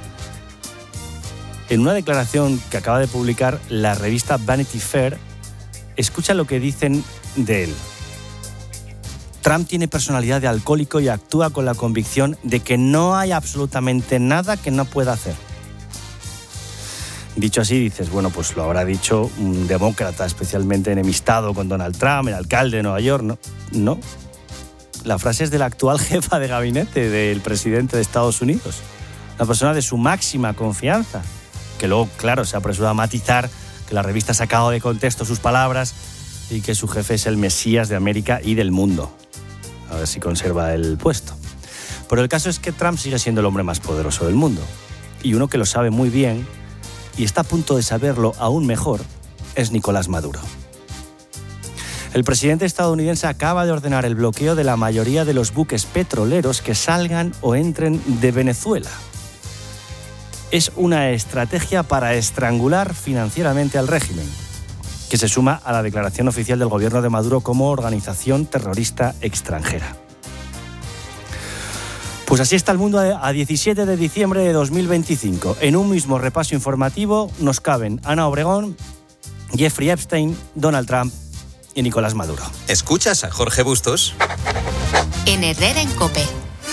En una declaración que acaba de publicar la revista Vanity Fair, escucha lo que dicen de él. Trump tiene personalidad de alcohólico y actúa con la convicción de que no hay absolutamente nada que no pueda hacer. Dicho así, dices, bueno, pues lo habrá dicho un demócrata especialmente enemistado con Donald Trump, el alcalde de Nueva York. No, no. La frase es de la actual jefa de gabinete del presidente de Estados Unidos, una persona de su máxima confianza, que luego, claro, se apresuró a matizar que la revista ha sacado de contexto sus palabras y que su jefe es el Mesías de América y del mundo. A ver si conserva el puesto. Pero el caso es que Trump sigue siendo el hombre más poderoso del mundo. Y uno que lo sabe muy bien y está a punto de saberlo aún mejor es Nicolás Maduro. El presidente estadounidense acaba de ordenar el bloqueo de la mayoría de los buques petroleros que salgan o entren de Venezuela. Es una estrategia para estrangular financieramente al régimen, que se suma a la declaración oficial del gobierno de Maduro como organización terrorista extranjera. Pues así está el mundo a diecisiete de diciembre de dos mil veinticinco. En un mismo repaso informativo nos caben Ana Obregón, Jeffrey Epstein, Donald Trump y Nicolás Maduro. ¿Escuchas a Jorge Bustos? En Herrera en COPE.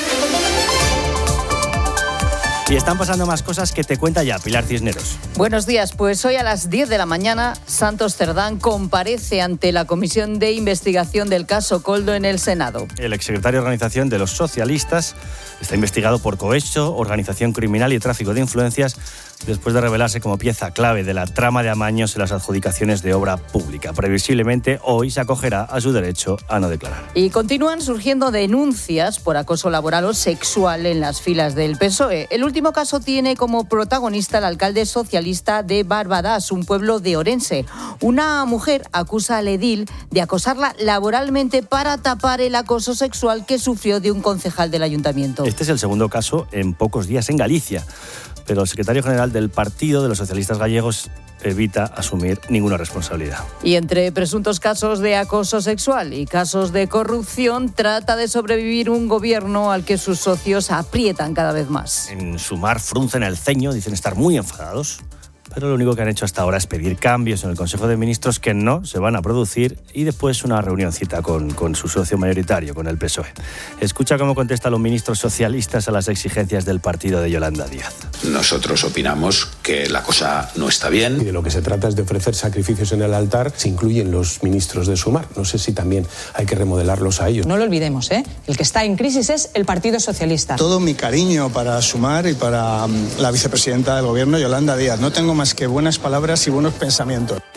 Y están pasando más cosas que te cuenta ya Pilar Cisneros. Buenos días, pues hoy a las diez de la mañana Santos Cerdán comparece ante la Comisión de Investigación del caso Koldo en el Senado. El exsecretario de Organización de los Socialistas está investigado por cohecho, organización criminal y tráfico de influencias después de revelarse como pieza clave de la trama de amaños en las adjudicaciones de obra pública. Previsiblemente hoy se acogerá a su derecho a no declarar. Y continúan surgiendo denuncias por acoso laboral o sexual en las filas del P S O E. El último caso tiene como protagonista al alcalde socialista de Barbadas, un pueblo de Orense. Una mujer acusa al edil de acosarla laboralmente para tapar el acoso sexual que sufrió de un concejal del ayuntamiento. Este es el segundo caso en pocos días en Galicia, pero el secretario general del Partido de los Socialistas Gallegos evita asumir ninguna responsabilidad. Y entre presuntos casos de acoso sexual y casos de corrupción, trata de sobrevivir un gobierno al que sus socios aprietan cada vez más. En Sumar fruncen el ceño, dicen estar muy enfadados, pero lo único que han hecho hasta ahora es pedir cambios en el Consejo de Ministros que no se van a producir y después una reunioncita con, con su socio mayoritario, con el P S O E. Escucha cómo contestan los ministros socialistas a las exigencias del partido de Yolanda Díaz. Nosotros opinamos que la cosa no está bien. Y de lo que se trata es de ofrecer sacrificios en el altar. Se incluyen los ministros de Sumar. No sé si también hay que remodelarlos a ellos. No lo olvidemos, ¿eh? El que está en crisis es el Partido Socialista. Todo mi cariño para Sumar y para um, la vicepresidenta del gobierno, Yolanda Díaz. No tengo más que buenas palabras y buenos pensamientos.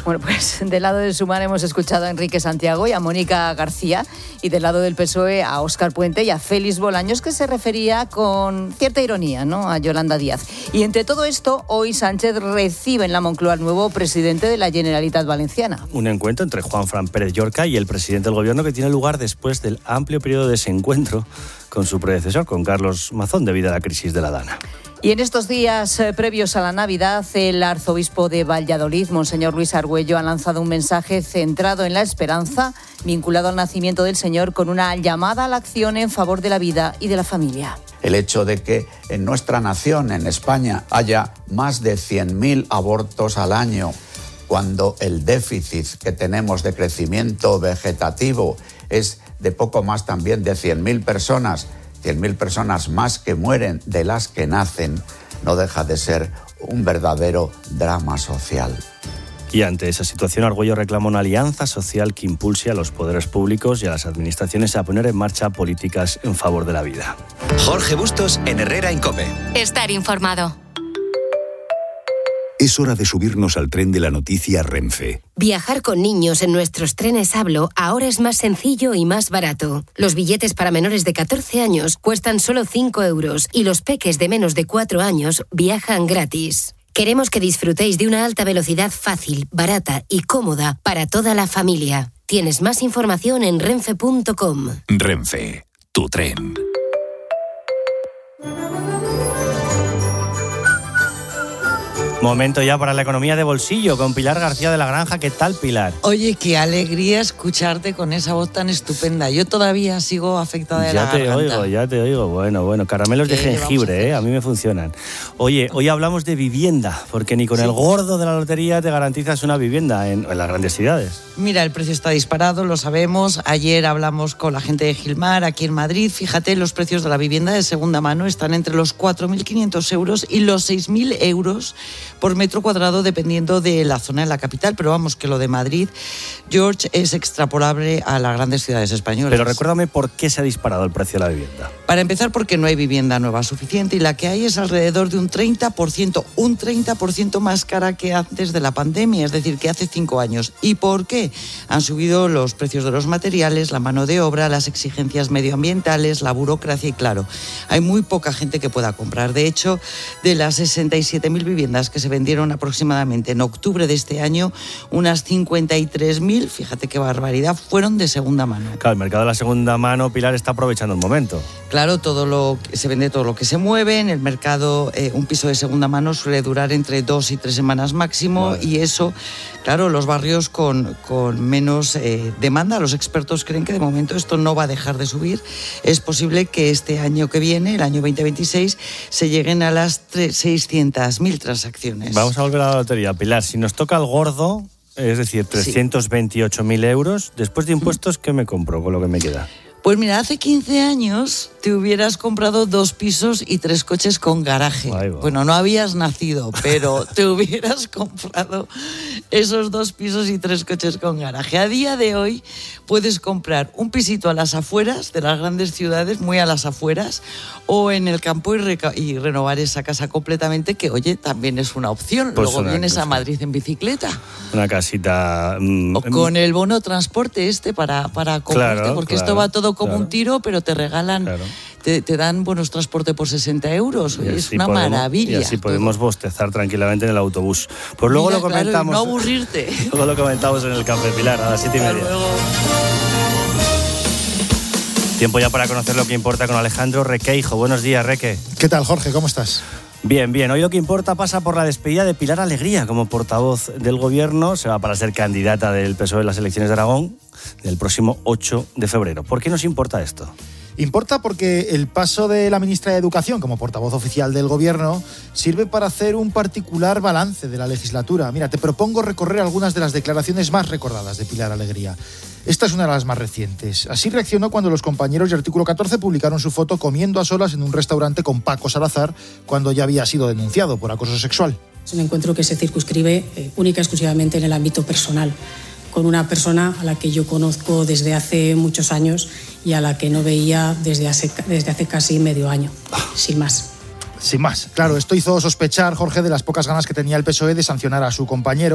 Bueno, pues del lado de Sumar hemos escuchado a Enrique Santiago y a Mónica García, y del lado del P S O E a Óscar Puente y a Félix Bolaños, que se refería con cierta ironía, ¿no?, a Yolanda Díaz. Y entre todo esto, hoy Sánchez recibe en la Moncloa al nuevo presidente de la Generalitat Valenciana. Un encuentro entre Juanfran Pérez Llorca y el presidente del gobierno que tiene lugar después del amplio periodo de desencuentro con su predecesor, con Carlos Mazón, debido a la crisis de la Dana. Y en estos días eh, previos a la Navidad, el arzobispo de Valladolid, Monseñor Luis Argüello, ha lanzado un mensaje centrado en la esperanza, vinculado al nacimiento del Señor, con una llamada a la acción en favor de la vida y de la familia. El hecho de que en nuestra nación, en España, haya más de cien mil abortos al año, cuando el déficit que tenemos de crecimiento vegetativo es de poco más también de cien mil personas, cien mil personas más que mueren de las que nacen, no deja de ser un verdadero drama social. Y ante esa situación, Argüello reclama una alianza social que impulse a los poderes públicos y a las administraciones a poner en marcha políticas en favor de la vida. Jorge Bustos en Herrera en COPE. Estar informado. Es hora de subirnos al tren de la noticia Renfe. Viajar con niños en nuestros trenes Hablo ahora es más sencillo y más barato. Los billetes para menores de catorce años cuestan solo cinco euros y los peques de menos de cuatro años viajan gratis. Queremos que disfrutéis de una alta velocidad fácil, barata y cómoda para toda la familia. Tienes más información en renfe punto com. Renfe, tu tren. Momento ya para la economía de bolsillo con Pilar García de la Granja. ¿Qué tal, Pilar? Oye, qué alegría escucharte con esa voz tan estupenda. Yo todavía sigo afectada de ya la te garganta. oigo, ya te oigo. Bueno, bueno, caramelos de jengibre, ¿eh? A mí me funcionan. Oye, hoy hablamos de vivienda, porque ni con Sí. el gordo de la lotería te garantizas una vivienda en, en las grandes ciudades. Mira, el precio está disparado, lo sabemos. Ayer hablamos con la gente de Gilmar, aquí en Madrid. Fíjate, los precios de la vivienda de segunda mano están entre los cuatro mil quinientos euros y los seis mil euros por metro cuadrado, dependiendo de la zona en la capital. Pero vamos, que lo de Madrid, George, es extrapolable a las grandes ciudades españolas. Pero recuérdame por qué se ha disparado el precio de la vivienda. Para empezar, porque no hay vivienda nueva suficiente y la que hay es alrededor de un treinta por ciento, un treinta por ciento más cara que antes de la pandemia, es decir, que hace cinco años. ¿Y por qué? Han subido los precios de los materiales, la mano de obra, las exigencias medioambientales, la burocracia y, claro, hay muy poca gente que pueda comprar. De hecho, de las sesenta y siete mil viviendas que se vendieron aproximadamente en octubre de este año, unas cincuenta y tres mil, fíjate qué barbaridad, fueron de segunda mano. Claro, el mercado de la segunda mano, Pilar, está aprovechando el momento. Claro, todo lo se vende todo lo que se mueve. En el mercado, eh, un piso de segunda mano suele durar entre dos y tres semanas máximo. Vale. Y eso, claro, los barrios con, con menos eh, demanda, los expertos creen que de momento esto no va a dejar de subir. Es posible que este año que viene, el año veinte veintiséis, se lleguen a las seiscientas mil transacciones. Vamos a volver a la lotería, Pilar. Si nos toca el gordo, es decir, trescientos veintiocho mil euros, después de impuestos, ¿qué me compro con lo que me queda? Pues mira, hace quince años te hubieras comprado dos pisos y tres coches con garaje. Bueno, no habías nacido, pero te hubieras comprado esos dos pisos y tres coches con garaje. A día de hoy puedes comprar un pisito a las afueras de las grandes ciudades, muy a las afueras, o en el campo y, reca- y renovar esa casa completamente, que, oye, también es una opción. Pues Luego una vienes cosa. a Madrid en bicicleta. Una casita... Mm, O con el bono transporte este para, para comprarte, Claro, porque claro, esto va todo como claro. un tiro, pero te regalan, Claro. te, te dan bonos transporte por sesenta euros. Y Es así una podemos- maravilla. Y así podemos bostezar tranquilamente en el autobús. Pues luego Mira, lo claro, y comentamos. no aburrirte. Luego lo comentamos en el Café, Pilar, a las siete y media. Tiempo ya para conocer lo que importa con Alejandro Requeijo. Buenos días, Reque. ¿Qué tal, Jorge? ¿Cómo estás? Bien, bien. Hoy lo que importa pasa por la despedida de Pilar Alegría como portavoz del Gobierno. Se va para ser candidata del P S O E en las elecciones de Aragón del próximo ocho de febrero. ¿Por qué nos importa esto? Importa porque el paso de la ministra de Educación como portavoz oficial del Gobierno sirve para hacer un particular balance de la legislatura. Mira, te propongo recorrer algunas de las declaraciones más recordadas de Pilar Alegría. Esta es una de las más recientes. Así reaccionó cuando los compañeros de Artículo catorce publicaron su foto comiendo a solas en un restaurante con Paco Salazar cuando ya había sido denunciado por acoso sexual. Es un encuentro que se circunscribe eh, única y exclusivamente en el ámbito personal, con una persona a la que yo conozco desde hace muchos años y a la que no veía desde hace, desde hace casi medio año, sin más. Sin más. Claro, esto hizo sospechar, Jorge, de las pocas ganas que tenía el P S O E de sancionar a su compañero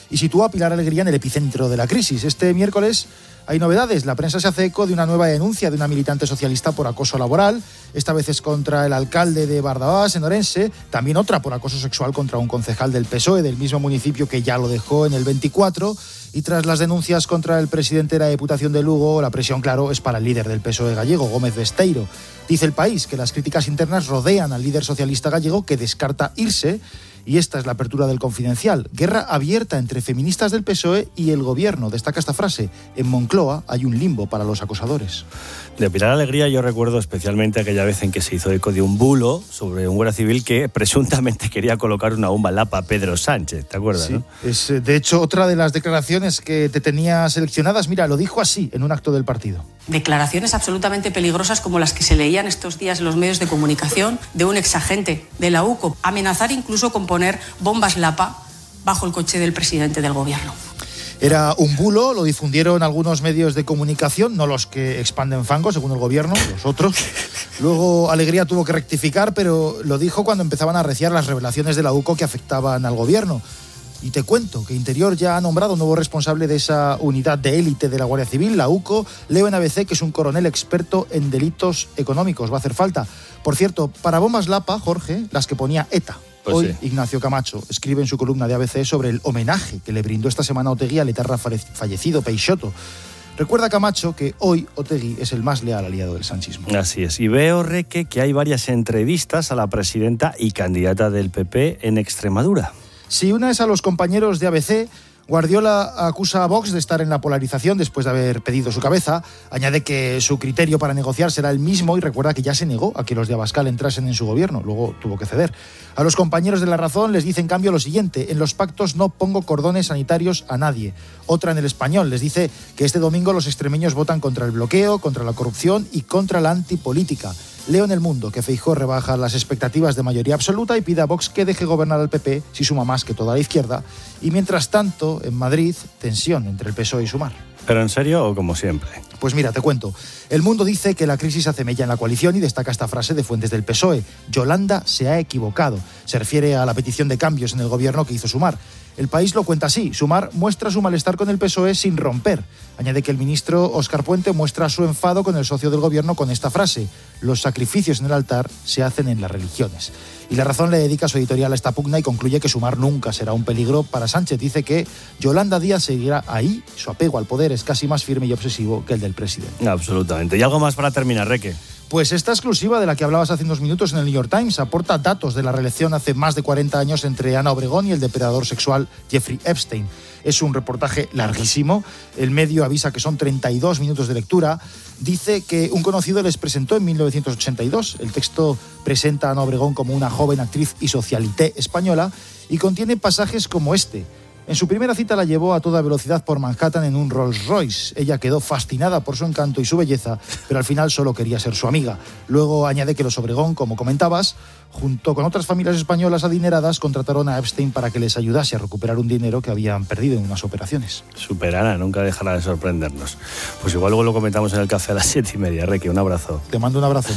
y sitúa a Pilar Alegría en el epicentro de la crisis. Este miércoles hay novedades. La prensa se hace eco de una nueva denuncia de una militante socialista por acoso laboral. Esta vez es contra el alcalde de Bardabás, en Orense. También otra por acoso sexual contra un concejal del P S O E, del mismo municipio que ya lo dejó en el veinticuatro. Y tras las denuncias contra el presidente de la Diputación de Lugo, la presión, claro, es para el líder del P S O E gallego, Gómez Besteiro. Dice El País que las críticas internas rodean al líder socialista gallego, que descarta irse. Y esta es la apertura del Confidencial. Guerra abierta entre feministas del P S O E y el gobierno. Destaca esta frase: en Moncloa hay un limbo para los acosadores. De Pilar Alegría yo recuerdo especialmente aquella vez en que se hizo eco de un bulo sobre un guardia civil que presuntamente quería colocar una bomba en lapa a Pedro Sánchez. ¿Te acuerdas? Sí, ¿no? Es de hecho otra de las declaraciones que te tenía seleccionadas. Mira, lo dijo así en un acto del partido. Declaraciones absolutamente peligrosas como las que se leían estos días en los medios de comunicación de un exagente de la U C O. Amenazar incluso con poner bombas lapa bajo el coche del presidente del gobierno. Era un bulo, lo difundieron algunos medios de comunicación, no los que expanden fango, según el gobierno, los otros. Luego Alegría tuvo que rectificar, pero lo dijo cuando empezaban a arreciar las revelaciones de la U C O que afectaban al gobierno. Y te cuento que Interior ya ha nombrado un nuevo responsable de esa unidad de élite de la Guardia Civil, la U C O. Leo en A B C que es un coronel experto en delitos económicos. Va a hacer falta. Por cierto, para bombas lapa, Jorge, las que ponía ETA. Pues Hoy, sí. Ignacio Camacho escribe en su columna de A B C sobre el homenaje que le brindó esta semana a Otegi al etarra fallecido Peixoto. Recuerda Camacho que hoy Otegi es el más leal aliado del sanchismo. Así es. Y veo, Reque, que hay varias entrevistas a la presidenta y candidata del P P en Extremadura. Si una es a los compañeros de A B C, Guardiola acusa a Vox de estar en la polarización después de haber pedido su cabeza. Añade que su criterio para negociar será el mismo y recuerda que ya se negó a que los de Abascal entrasen en su gobierno. Luego tuvo que ceder. A los compañeros de La Razón les dice en cambio lo siguiente: en los pactos no pongo cordones sanitarios a nadie. Otra en El Español les dice que este domingo los extremeños votan contra el bloqueo, contra la corrupción y contra la antipolítica. Leo en El Mundo que Feijóo rebaja las expectativas de mayoría absoluta y pide a Vox que deje gobernar al P P si suma más que toda la izquierda. Y mientras tanto, en Madrid, tensión entre el P S O E y Sumar. ¿Pero en serio o como siempre? Pues mira, te cuento. El Mundo dice que la crisis hace mella en la coalición y destaca esta frase de fuentes del P S O E: Yolanda se ha equivocado. Se refiere a la petición de cambios en el gobierno que hizo Sumar. El País lo cuenta así: Sumar muestra su malestar con el P S O E sin romper. Añade que el ministro Óscar Puente muestra su enfado con el socio del gobierno con esta frase: los sacrificios en el altar se hacen en las religiones. Y La Razón le dedica su editorial a esta pugna y concluye que Sumar nunca será un peligro para Sánchez. Dice que Yolanda Díaz seguirá ahí, su apego al poder es casi más firme y obsesivo que el del presidente. Absolutamente. ¿Y algo más para terminar, Reque? Pues esta exclusiva de la que hablabas hace unos minutos en el New York Times aporta datos de la reelección hace más de cuarenta años entre Ana Obregón y el depredador sexual Jeffrey Epstein. Es un reportaje larguísimo. El medio avisa que son treinta y dos minutos de lectura. Dice que un conocido les presentó en mil novecientos ochenta y dos. El texto presenta a Ana Obregón como una joven actriz y socialité española y contiene pasajes como este. En su primera cita la llevó a toda velocidad por Manhattan en un Rolls Royce. Ella quedó fascinada por su encanto y su belleza, pero al final solo quería ser su amiga. Luego añade que los Obregón, como comentabas, junto con otras familias españolas adineradas, contrataron a Epstein para que les ayudase a recuperar un dinero que habían perdido en unas operaciones. Super Ana, nunca dejará de sorprendernos. Pues igual luego lo comentamos en el café a las siete y media. Reque, un abrazo. Te mando un abrazo.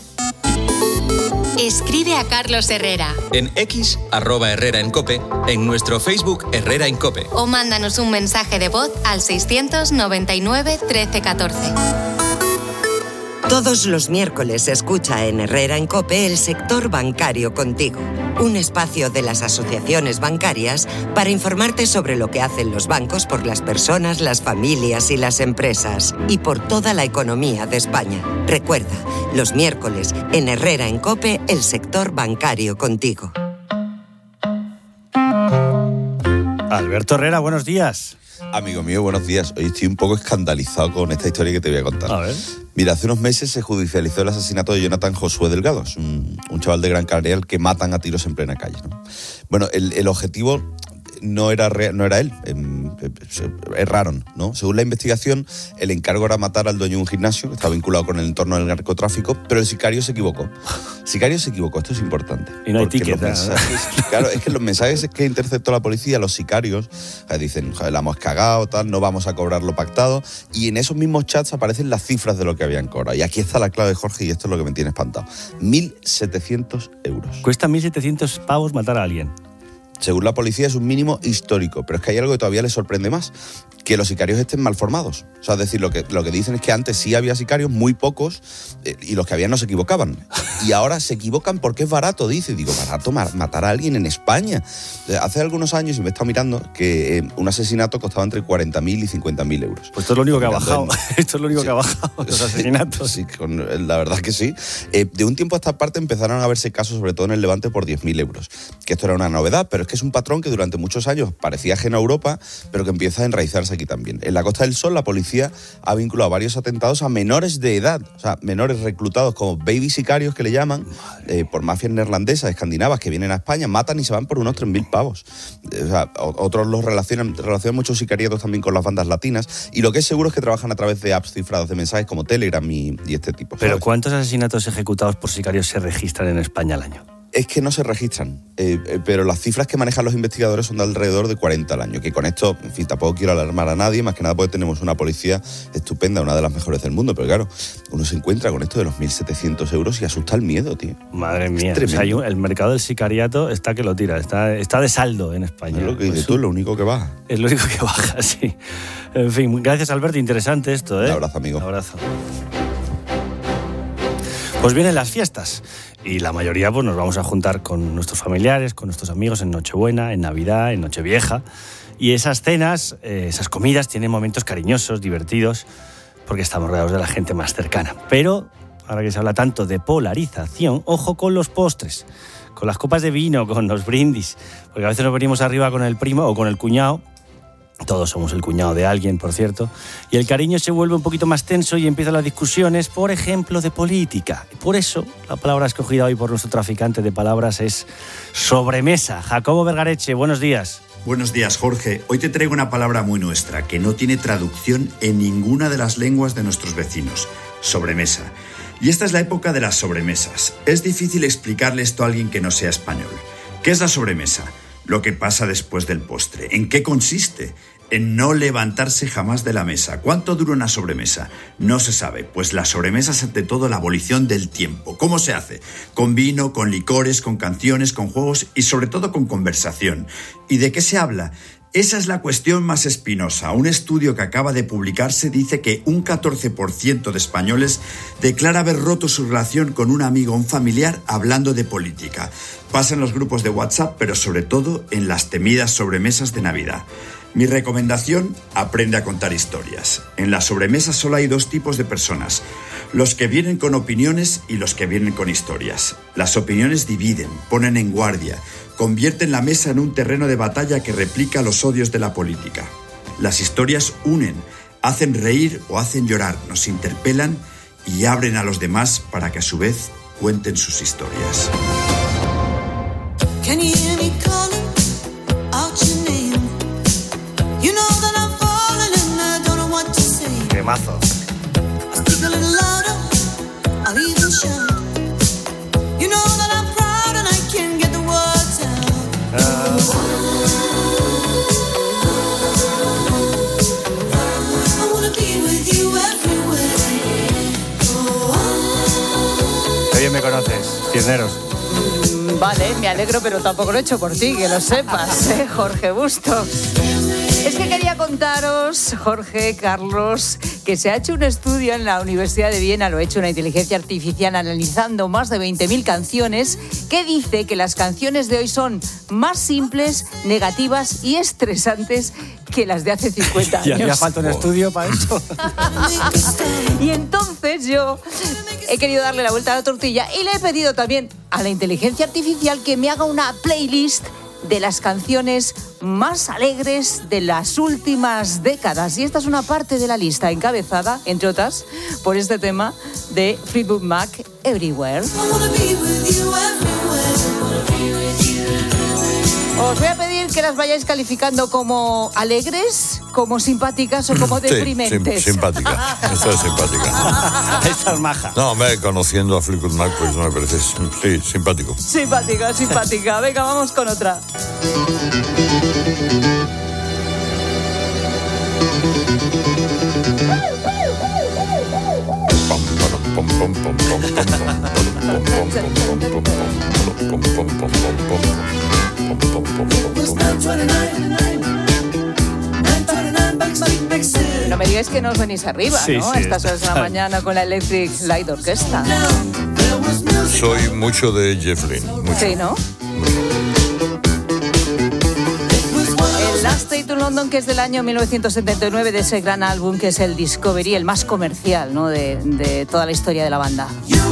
Escribe a Carlos Herrera. En X, arroba Herrera en Cope, en nuestro Facebook Herrera en Cope. O mándanos un mensaje de voz al seiscientos noventa y nueve trece catorce. Todos los miércoles escucha en Herrera en Cope el sector bancario contigo. Un espacio de las asociaciones bancarias para informarte sobre lo que hacen los bancos por las personas, las familias y las empresas. Y por toda la economía de España. Recuerda, los miércoles en Herrera en Cope el sector bancario contigo. Alberto Herrera, buenos días. Amigo mío, buenos días. Hoy estoy un poco escandalizado con esta historia que te voy a contar. A ver. Mira, hace unos meses se judicializó el asesinato de Jonathan Josué Delgado, un, un chaval de Gran Canaria al que matan a tiros en plena calle, ¿no? Bueno, el, el objetivo no era, no era él, erraron, ¿no? Según la investigación, el encargo era matar al dueño de un gimnasio que estaba vinculado con el entorno del narcotráfico, pero el sicario se equivocó. El sicario se equivocó, esto es importante. Y no hay ticket, ¿no? Claro, es que los mensajes que interceptó la policía, los sicarios, dicen, joder, la hemos cagado, tal, no vamos a cobrar lo pactado, y en esos mismos chats aparecen las cifras de lo que habían cobrado. Y aquí está la clave, Jorge, y esto es lo que me tiene espantado. mil setecientos euros. Cuesta mil setecientos pavos matar a alguien. Según la policía es un mínimo histórico, pero es que hay algo que todavía les sorprende más, que los sicarios estén mal formados. O sea, es decir, lo que, lo que dicen es que antes sí había sicarios, muy pocos, eh, y los que había no se equivocaban. Y ahora se equivocan porque es barato, dice. Digo, barato matar a alguien en España. Hace algunos años, y me he estado mirando, que eh, un asesinato costaba entre cuarenta mil y cincuenta mil euros. Pues esto es lo único que ha bajado. En... Esto es lo único sí. que ha bajado, los asesinatos. Sí, con, la verdad que sí. Eh, de un tiempo a esta parte empezaron a verse casos, sobre todo en el Levante, por diez mil euros. Que esto era una novedad, pero es que es un patrón que durante muchos años parecía ajeno a Europa, pero que empieza a enraizarse aquí también. En la Costa del Sol, la policía ha vinculado varios atentados a menores de edad, o sea, menores reclutados como baby sicarios, que le llaman, eh, por mafias neerlandesas, escandinavas, que vienen a España, matan y se van por unos tres mil pavos. O sea, otros los relacionan, relacionan muchos sicariatos también con las bandas latinas, y lo que es seguro es que trabajan a través de apps cifradas de mensajes como Telegram y, y este tipo. ¿Sabes? ¿Pero cuántos asesinatos ejecutados por sicarios se registran en España al año? Es que no se registran, eh, eh, pero las cifras que manejan los investigadores son de alrededor de cuarenta al año, que con esto, en fin, tampoco quiero alarmar a nadie, más que nada porque tenemos una policía estupenda, una de las mejores del mundo, pero claro, uno se encuentra con esto de los mil setecientos euros y asusta el miedo, tío. Madre mía, o sea, hay un, el mercado del sicariato está que lo tira, está, está de saldo en España. Es lo que dices pues tú, es lo único que baja. Es lo único que baja, sí. En fin, gracias Alberto, interesante esto, ¿eh? Un abrazo, amigo. Un abrazo. Pues vienen las fiestas y la mayoría pues nos vamos a juntar con nuestros familiares, con nuestros amigos en Nochebuena, en Navidad, en Nochevieja. Y esas cenas, eh, esas comidas tienen momentos cariñosos, divertidos, porque estamos rodeados de la gente más cercana. Pero, ahora que se habla tanto de polarización, ojo con los postres, con las copas de vino, con los brindis, porque a veces nos venimos arriba con el primo o con el cuñado. Todos somos el cuñado de alguien, por cierto, y el cariño se vuelve un poquito más tenso y empiezan las discusiones, por ejemplo, de política. Y por eso, la palabra escogida hoy por nuestro traficante de palabras es sobremesa. Jacobo Vergareche, buenos días. Buenos días, Jorge. Hoy te traigo una palabra muy nuestra, que no tiene traducción en ninguna de las lenguas de nuestros vecinos. Sobremesa. Y esta es la época de las sobremesas. Es difícil explicarle esto a alguien que no sea español. ¿Qué es la sobremesa? Lo que pasa después del postre. ¿En qué consiste? En no levantarse jamás de la mesa. ¿Cuánto dura una sobremesa? No se sabe, pues la sobremesa es ante todo la abolición del tiempo. ¿Cómo se hace? Con vino, con licores, con canciones, con juegos y sobre todo con conversación. ¿Y de qué se habla? Esa es la cuestión más espinosa. Un estudio que acaba de publicarse dice que un catorce por ciento de españoles declara haber roto su relación con un amigo o un familiar hablando de política. Pasa en los grupos de WhatsApp, pero sobre todo en las temidas sobremesas de Navidad. Mi recomendación, aprende a contar historias. En la sobremesa solo hay dos tipos de personas, los que vienen con opiniones y los que vienen con historias. Las opiniones dividen, ponen en guardia, convierten la mesa en un terreno de batalla que replica los odios de la política. Las historias unen, hacen reír o hacen llorar, nos interpelan y abren a los demás para que a su vez cuenten sus historias. Can you hear me calling out your name? You know that I'm falling and I don't know what to say. Temazo. I speak a little louder, I'll even shout. You know that I'm proud and I can't get the words out. Uh. I wanna be with you everywhere. Oh. Qué bien me conoces, Cisneros. Vale, me alegro, pero tampoco lo he hecho por ti, que lo sepas, ¿eh, Jorge Bustos? Es que quería contaros, Jorge, Carlos, que se ha hecho un estudio en la Universidad de Viena, lo ha hecho una inteligencia artificial analizando más de veinte mil canciones, que dice que las canciones de hoy son más simples, negativas y estresantes que las de hace cincuenta años. Y hacía falta un estudio para eso. Y entonces yo he querido darle la vuelta a la tortilla y le he pedido también a la inteligencia artificial que me haga una playlist de las canciones más alegres de las últimas décadas. Y esta es una parte de la lista encabezada, entre otras, por este tema de Fleetwood Mac, Everywhere. Os voy a pedir que las vayáis calificando como alegres, como simpáticas o como deprimentes. Sí, sim- simpática. Esta es simpática. Esta es maja. No, me conociendo a Fleetwood Mac, pues no me parece. Sí, simpático. Simpática, simpática. Venga, vamos con otra. no me digáis que no os venís arriba, Sí, ¿no? sí. Estas horas de la mañana con la Electric Light Orchestra. Soy mucho de Jeff Lynne. Mucho. Sí, ¿no? El Last Day to London, que es del año mil novecientos setenta y nueve, de ese gran álbum que es el Discovery, el más comercial, ¿no? de, de toda la historia de la banda.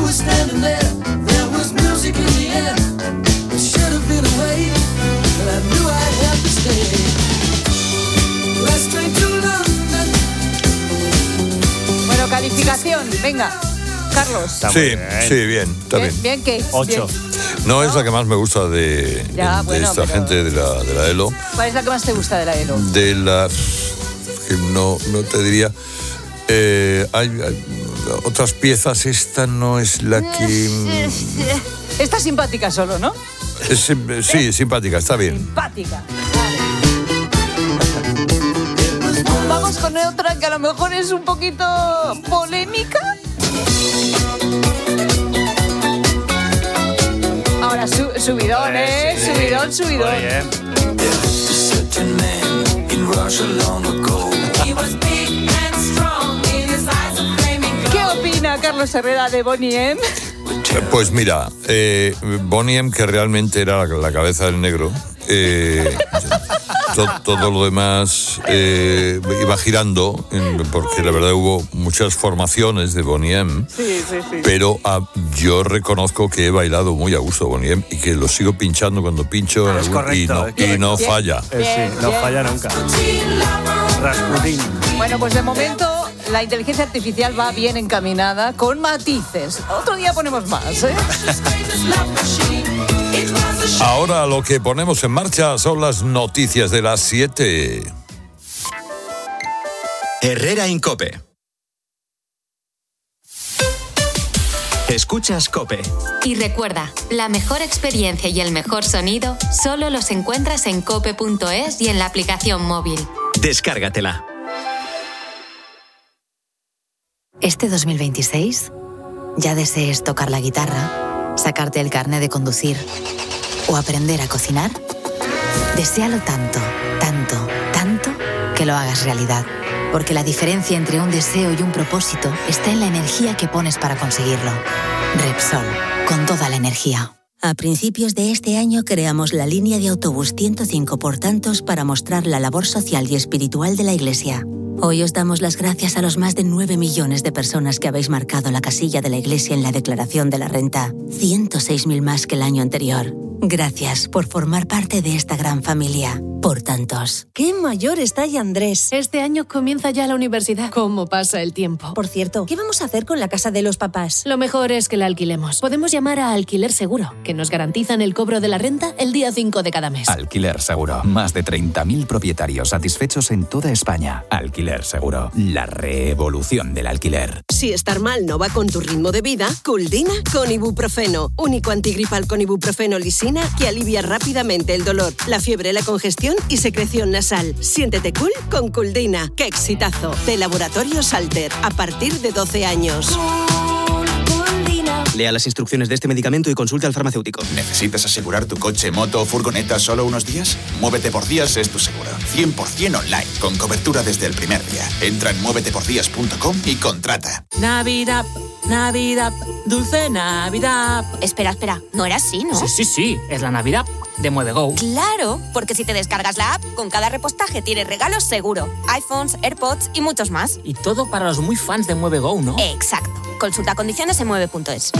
Bueno, calificación, venga, Carlos. Sí, sí, bien, está bien. ¿Bien qué? Ocho. Bien. No es la que más me gusta de, Ya, de bueno, esta pero- gente de la, de la E L O. ¿Cuál es la que más te gusta de la E L O? De la... que no, no te diría... eh, hay, hay otras piezas, esta no es la que... Está simpática solo, ¿no? Es, eh, sí, simpática, está bien. Simpática. Vamos con otra que a lo mejor es un poquito polémica. Ahora, su, subidón, ¿eh? Sí. Subidón, subidón. Oye. ¿Qué opina Carlos Herrera de Bonnie M? Pues mira, eh, Bonnie M, que realmente era la, la cabeza del negro, eh, to, todo lo demás eh, iba girando, en- porque la verdad hubo muchas formaciones de Bonnie M, Sí, sí, sí. pero ah, yo reconozco que he bailado muy a gusto Bonnie M y que lo sigo pinchando cuando pincho en Es algún- y correcto, no, es y no correcto. falla. Eh, sí, no bien. falla nunca. Rasputin. Bueno, pues de momento la inteligencia artificial va bien encaminada, con matices. Otro día ponemos más, ¿eh? Ahora lo que ponemos en marcha son las noticias de las siete. Herrera Incope. Escuchas Cope. Y recuerda, la mejor experiencia y el mejor sonido solo los encuentras en cope punto es y en la aplicación móvil. Descárgatela. Este dos mil veintiséis, ya desees tocar la guitarra, sacarte el carnet de conducir o aprender a cocinar, deséalo tanto, tanto, tanto que lo hagas realidad. Porque la diferencia entre un deseo y un propósito está en la energía que pones para conseguirlo. Repsol, con toda la energía. A principios de este año creamos la línea de autobús ciento cinco por tantos para mostrar la labor social y espiritual de la Iglesia. Hoy os damos las gracias a los más de nueve millones de personas que habéis marcado la casilla de la Iglesia en la declaración de la renta, ciento seis mil más que el año anterior. Gracias por formar parte de esta gran familia. Por tantos. ¡Qué mayor está ya Andrés! Este año comienza ya la universidad. ¿Cómo pasa el tiempo? Por cierto, ¿qué vamos a hacer con la casa de los papás? Lo mejor es que la alquilemos. Podemos llamar a Alquiler Seguro, que nos garantizan el cobro de la renta el día cinco de cada mes. Alquiler Seguro. Más de treinta mil propietarios satisfechos en toda España. Alquiler Seguro. La revolución del alquiler. Si estar mal no va con tu ritmo de vida, Culdina con ibuprofeno. Único antigripal con ibuprofeno lisina que alivia rápidamente el dolor, la fiebre, la congestión y secreción nasal. Siéntete cool con Culdina. ¡Qué exitazo! De Laboratorios Alter. A partir de doce años. Lea las instrucciones de este medicamento y consulte al farmacéutico. ¿Necesitas asegurar tu coche, moto o furgoneta solo unos días? Muévete por Días es tu seguro. cien por ciento online, con cobertura desde el primer día. Entra en muévete por días punto com y contrata. Navidad, Navidad, dulce Navidad. Espera, espera, no era así, ¿no? Sí, sí, sí, es la Navidad de MueveGo. Claro, porque si te descargas la app, con cada repostaje tienes regalos seguro. iPhones, AirPods y muchos más. Y todo para los muy fans de MueveGo, ¿no? Exacto. Consulta condiciones en mueve punto es.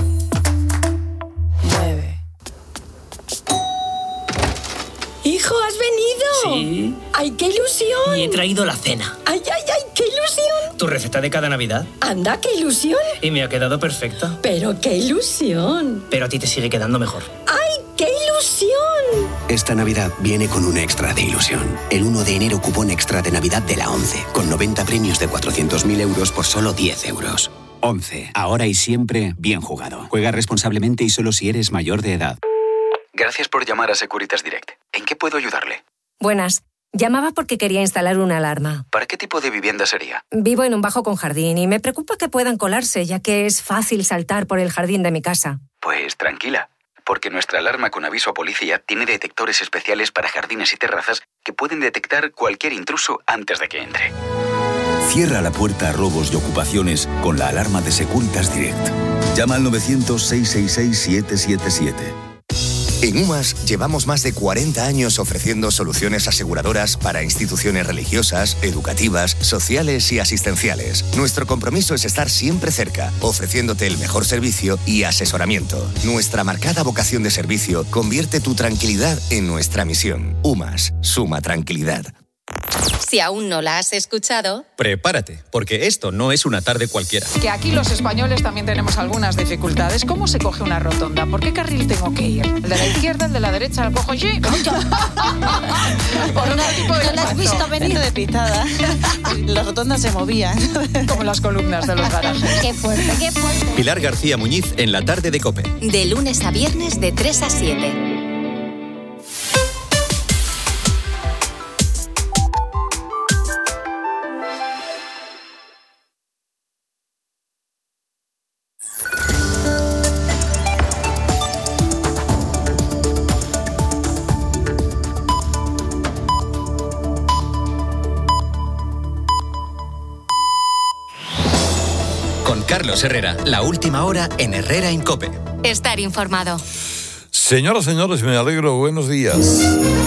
¡Hijo, has venido! Sí. ¡Ay, qué ilusión! Y he traído la cena. ¡Ay, ay, ay, qué ilusión! Tu receta de cada Navidad. ¡Anda, qué ilusión! Y me ha quedado perfecta. ¡Pero qué ilusión! Pero a ti te sigue quedando mejor. ¡Ay, qué ilusión! Esta Navidad viene con un extra de ilusión. El uno de enero cupón extra de Navidad de la ONCE, con noventa premios de cuatrocientos mil euros por solo diez euros. ONCE, ahora y siempre, bien jugado. Juega responsablemente y solo si eres mayor de edad. Gracias por llamar a Securitas Direct. ¿En qué puedo ayudarle? Buenas. Llamaba porque quería instalar una alarma. ¿Para qué tipo de vivienda sería? Vivo en un bajo con jardín y me preocupa que puedan colarse, ya que es fácil saltar por el jardín de mi casa. Pues tranquila, porque nuestra alarma con aviso a policía tiene detectores especiales para jardines y terrazas que pueden detectar cualquier intruso antes de que entre. Cierra la puerta a robos y ocupaciones con la alarma de Securitas Direct. Llama al novecientos, seiscientos sesenta y seis, siete siete siete. En UMAS llevamos más de cuarenta años ofreciendo soluciones aseguradoras para instituciones religiosas, educativas, sociales y asistenciales. Nuestro compromiso es estar siempre cerca, ofreciéndote el mejor servicio y asesoramiento. Nuestra marcada vocación de servicio convierte tu tranquilidad en nuestra misión. UMAS, suma tranquilidad. Si aún no la has escuchado, prepárate, porque esto no es una tarde cualquiera. Que aquí los españoles también tenemos algunas dificultades. ¿Cómo se coge una rotonda? ¿Por qué carril tengo que ir? ¿El de la izquierda, el de la derecha? ¿Lo cojo yo? Por otro tipo de ¿No la has visto venir? De pisada. Las rotondas se movían. Como las columnas de los garajes. Qué fuerte, qué fuerte. Pilar García Muñiz en la tarde de COPE. de lunes a viernes de tres a siete. Carlos Herrera, la última hora en Herrera en COPE. Estar informado. Señoras, señores, me alegro. Buenos días.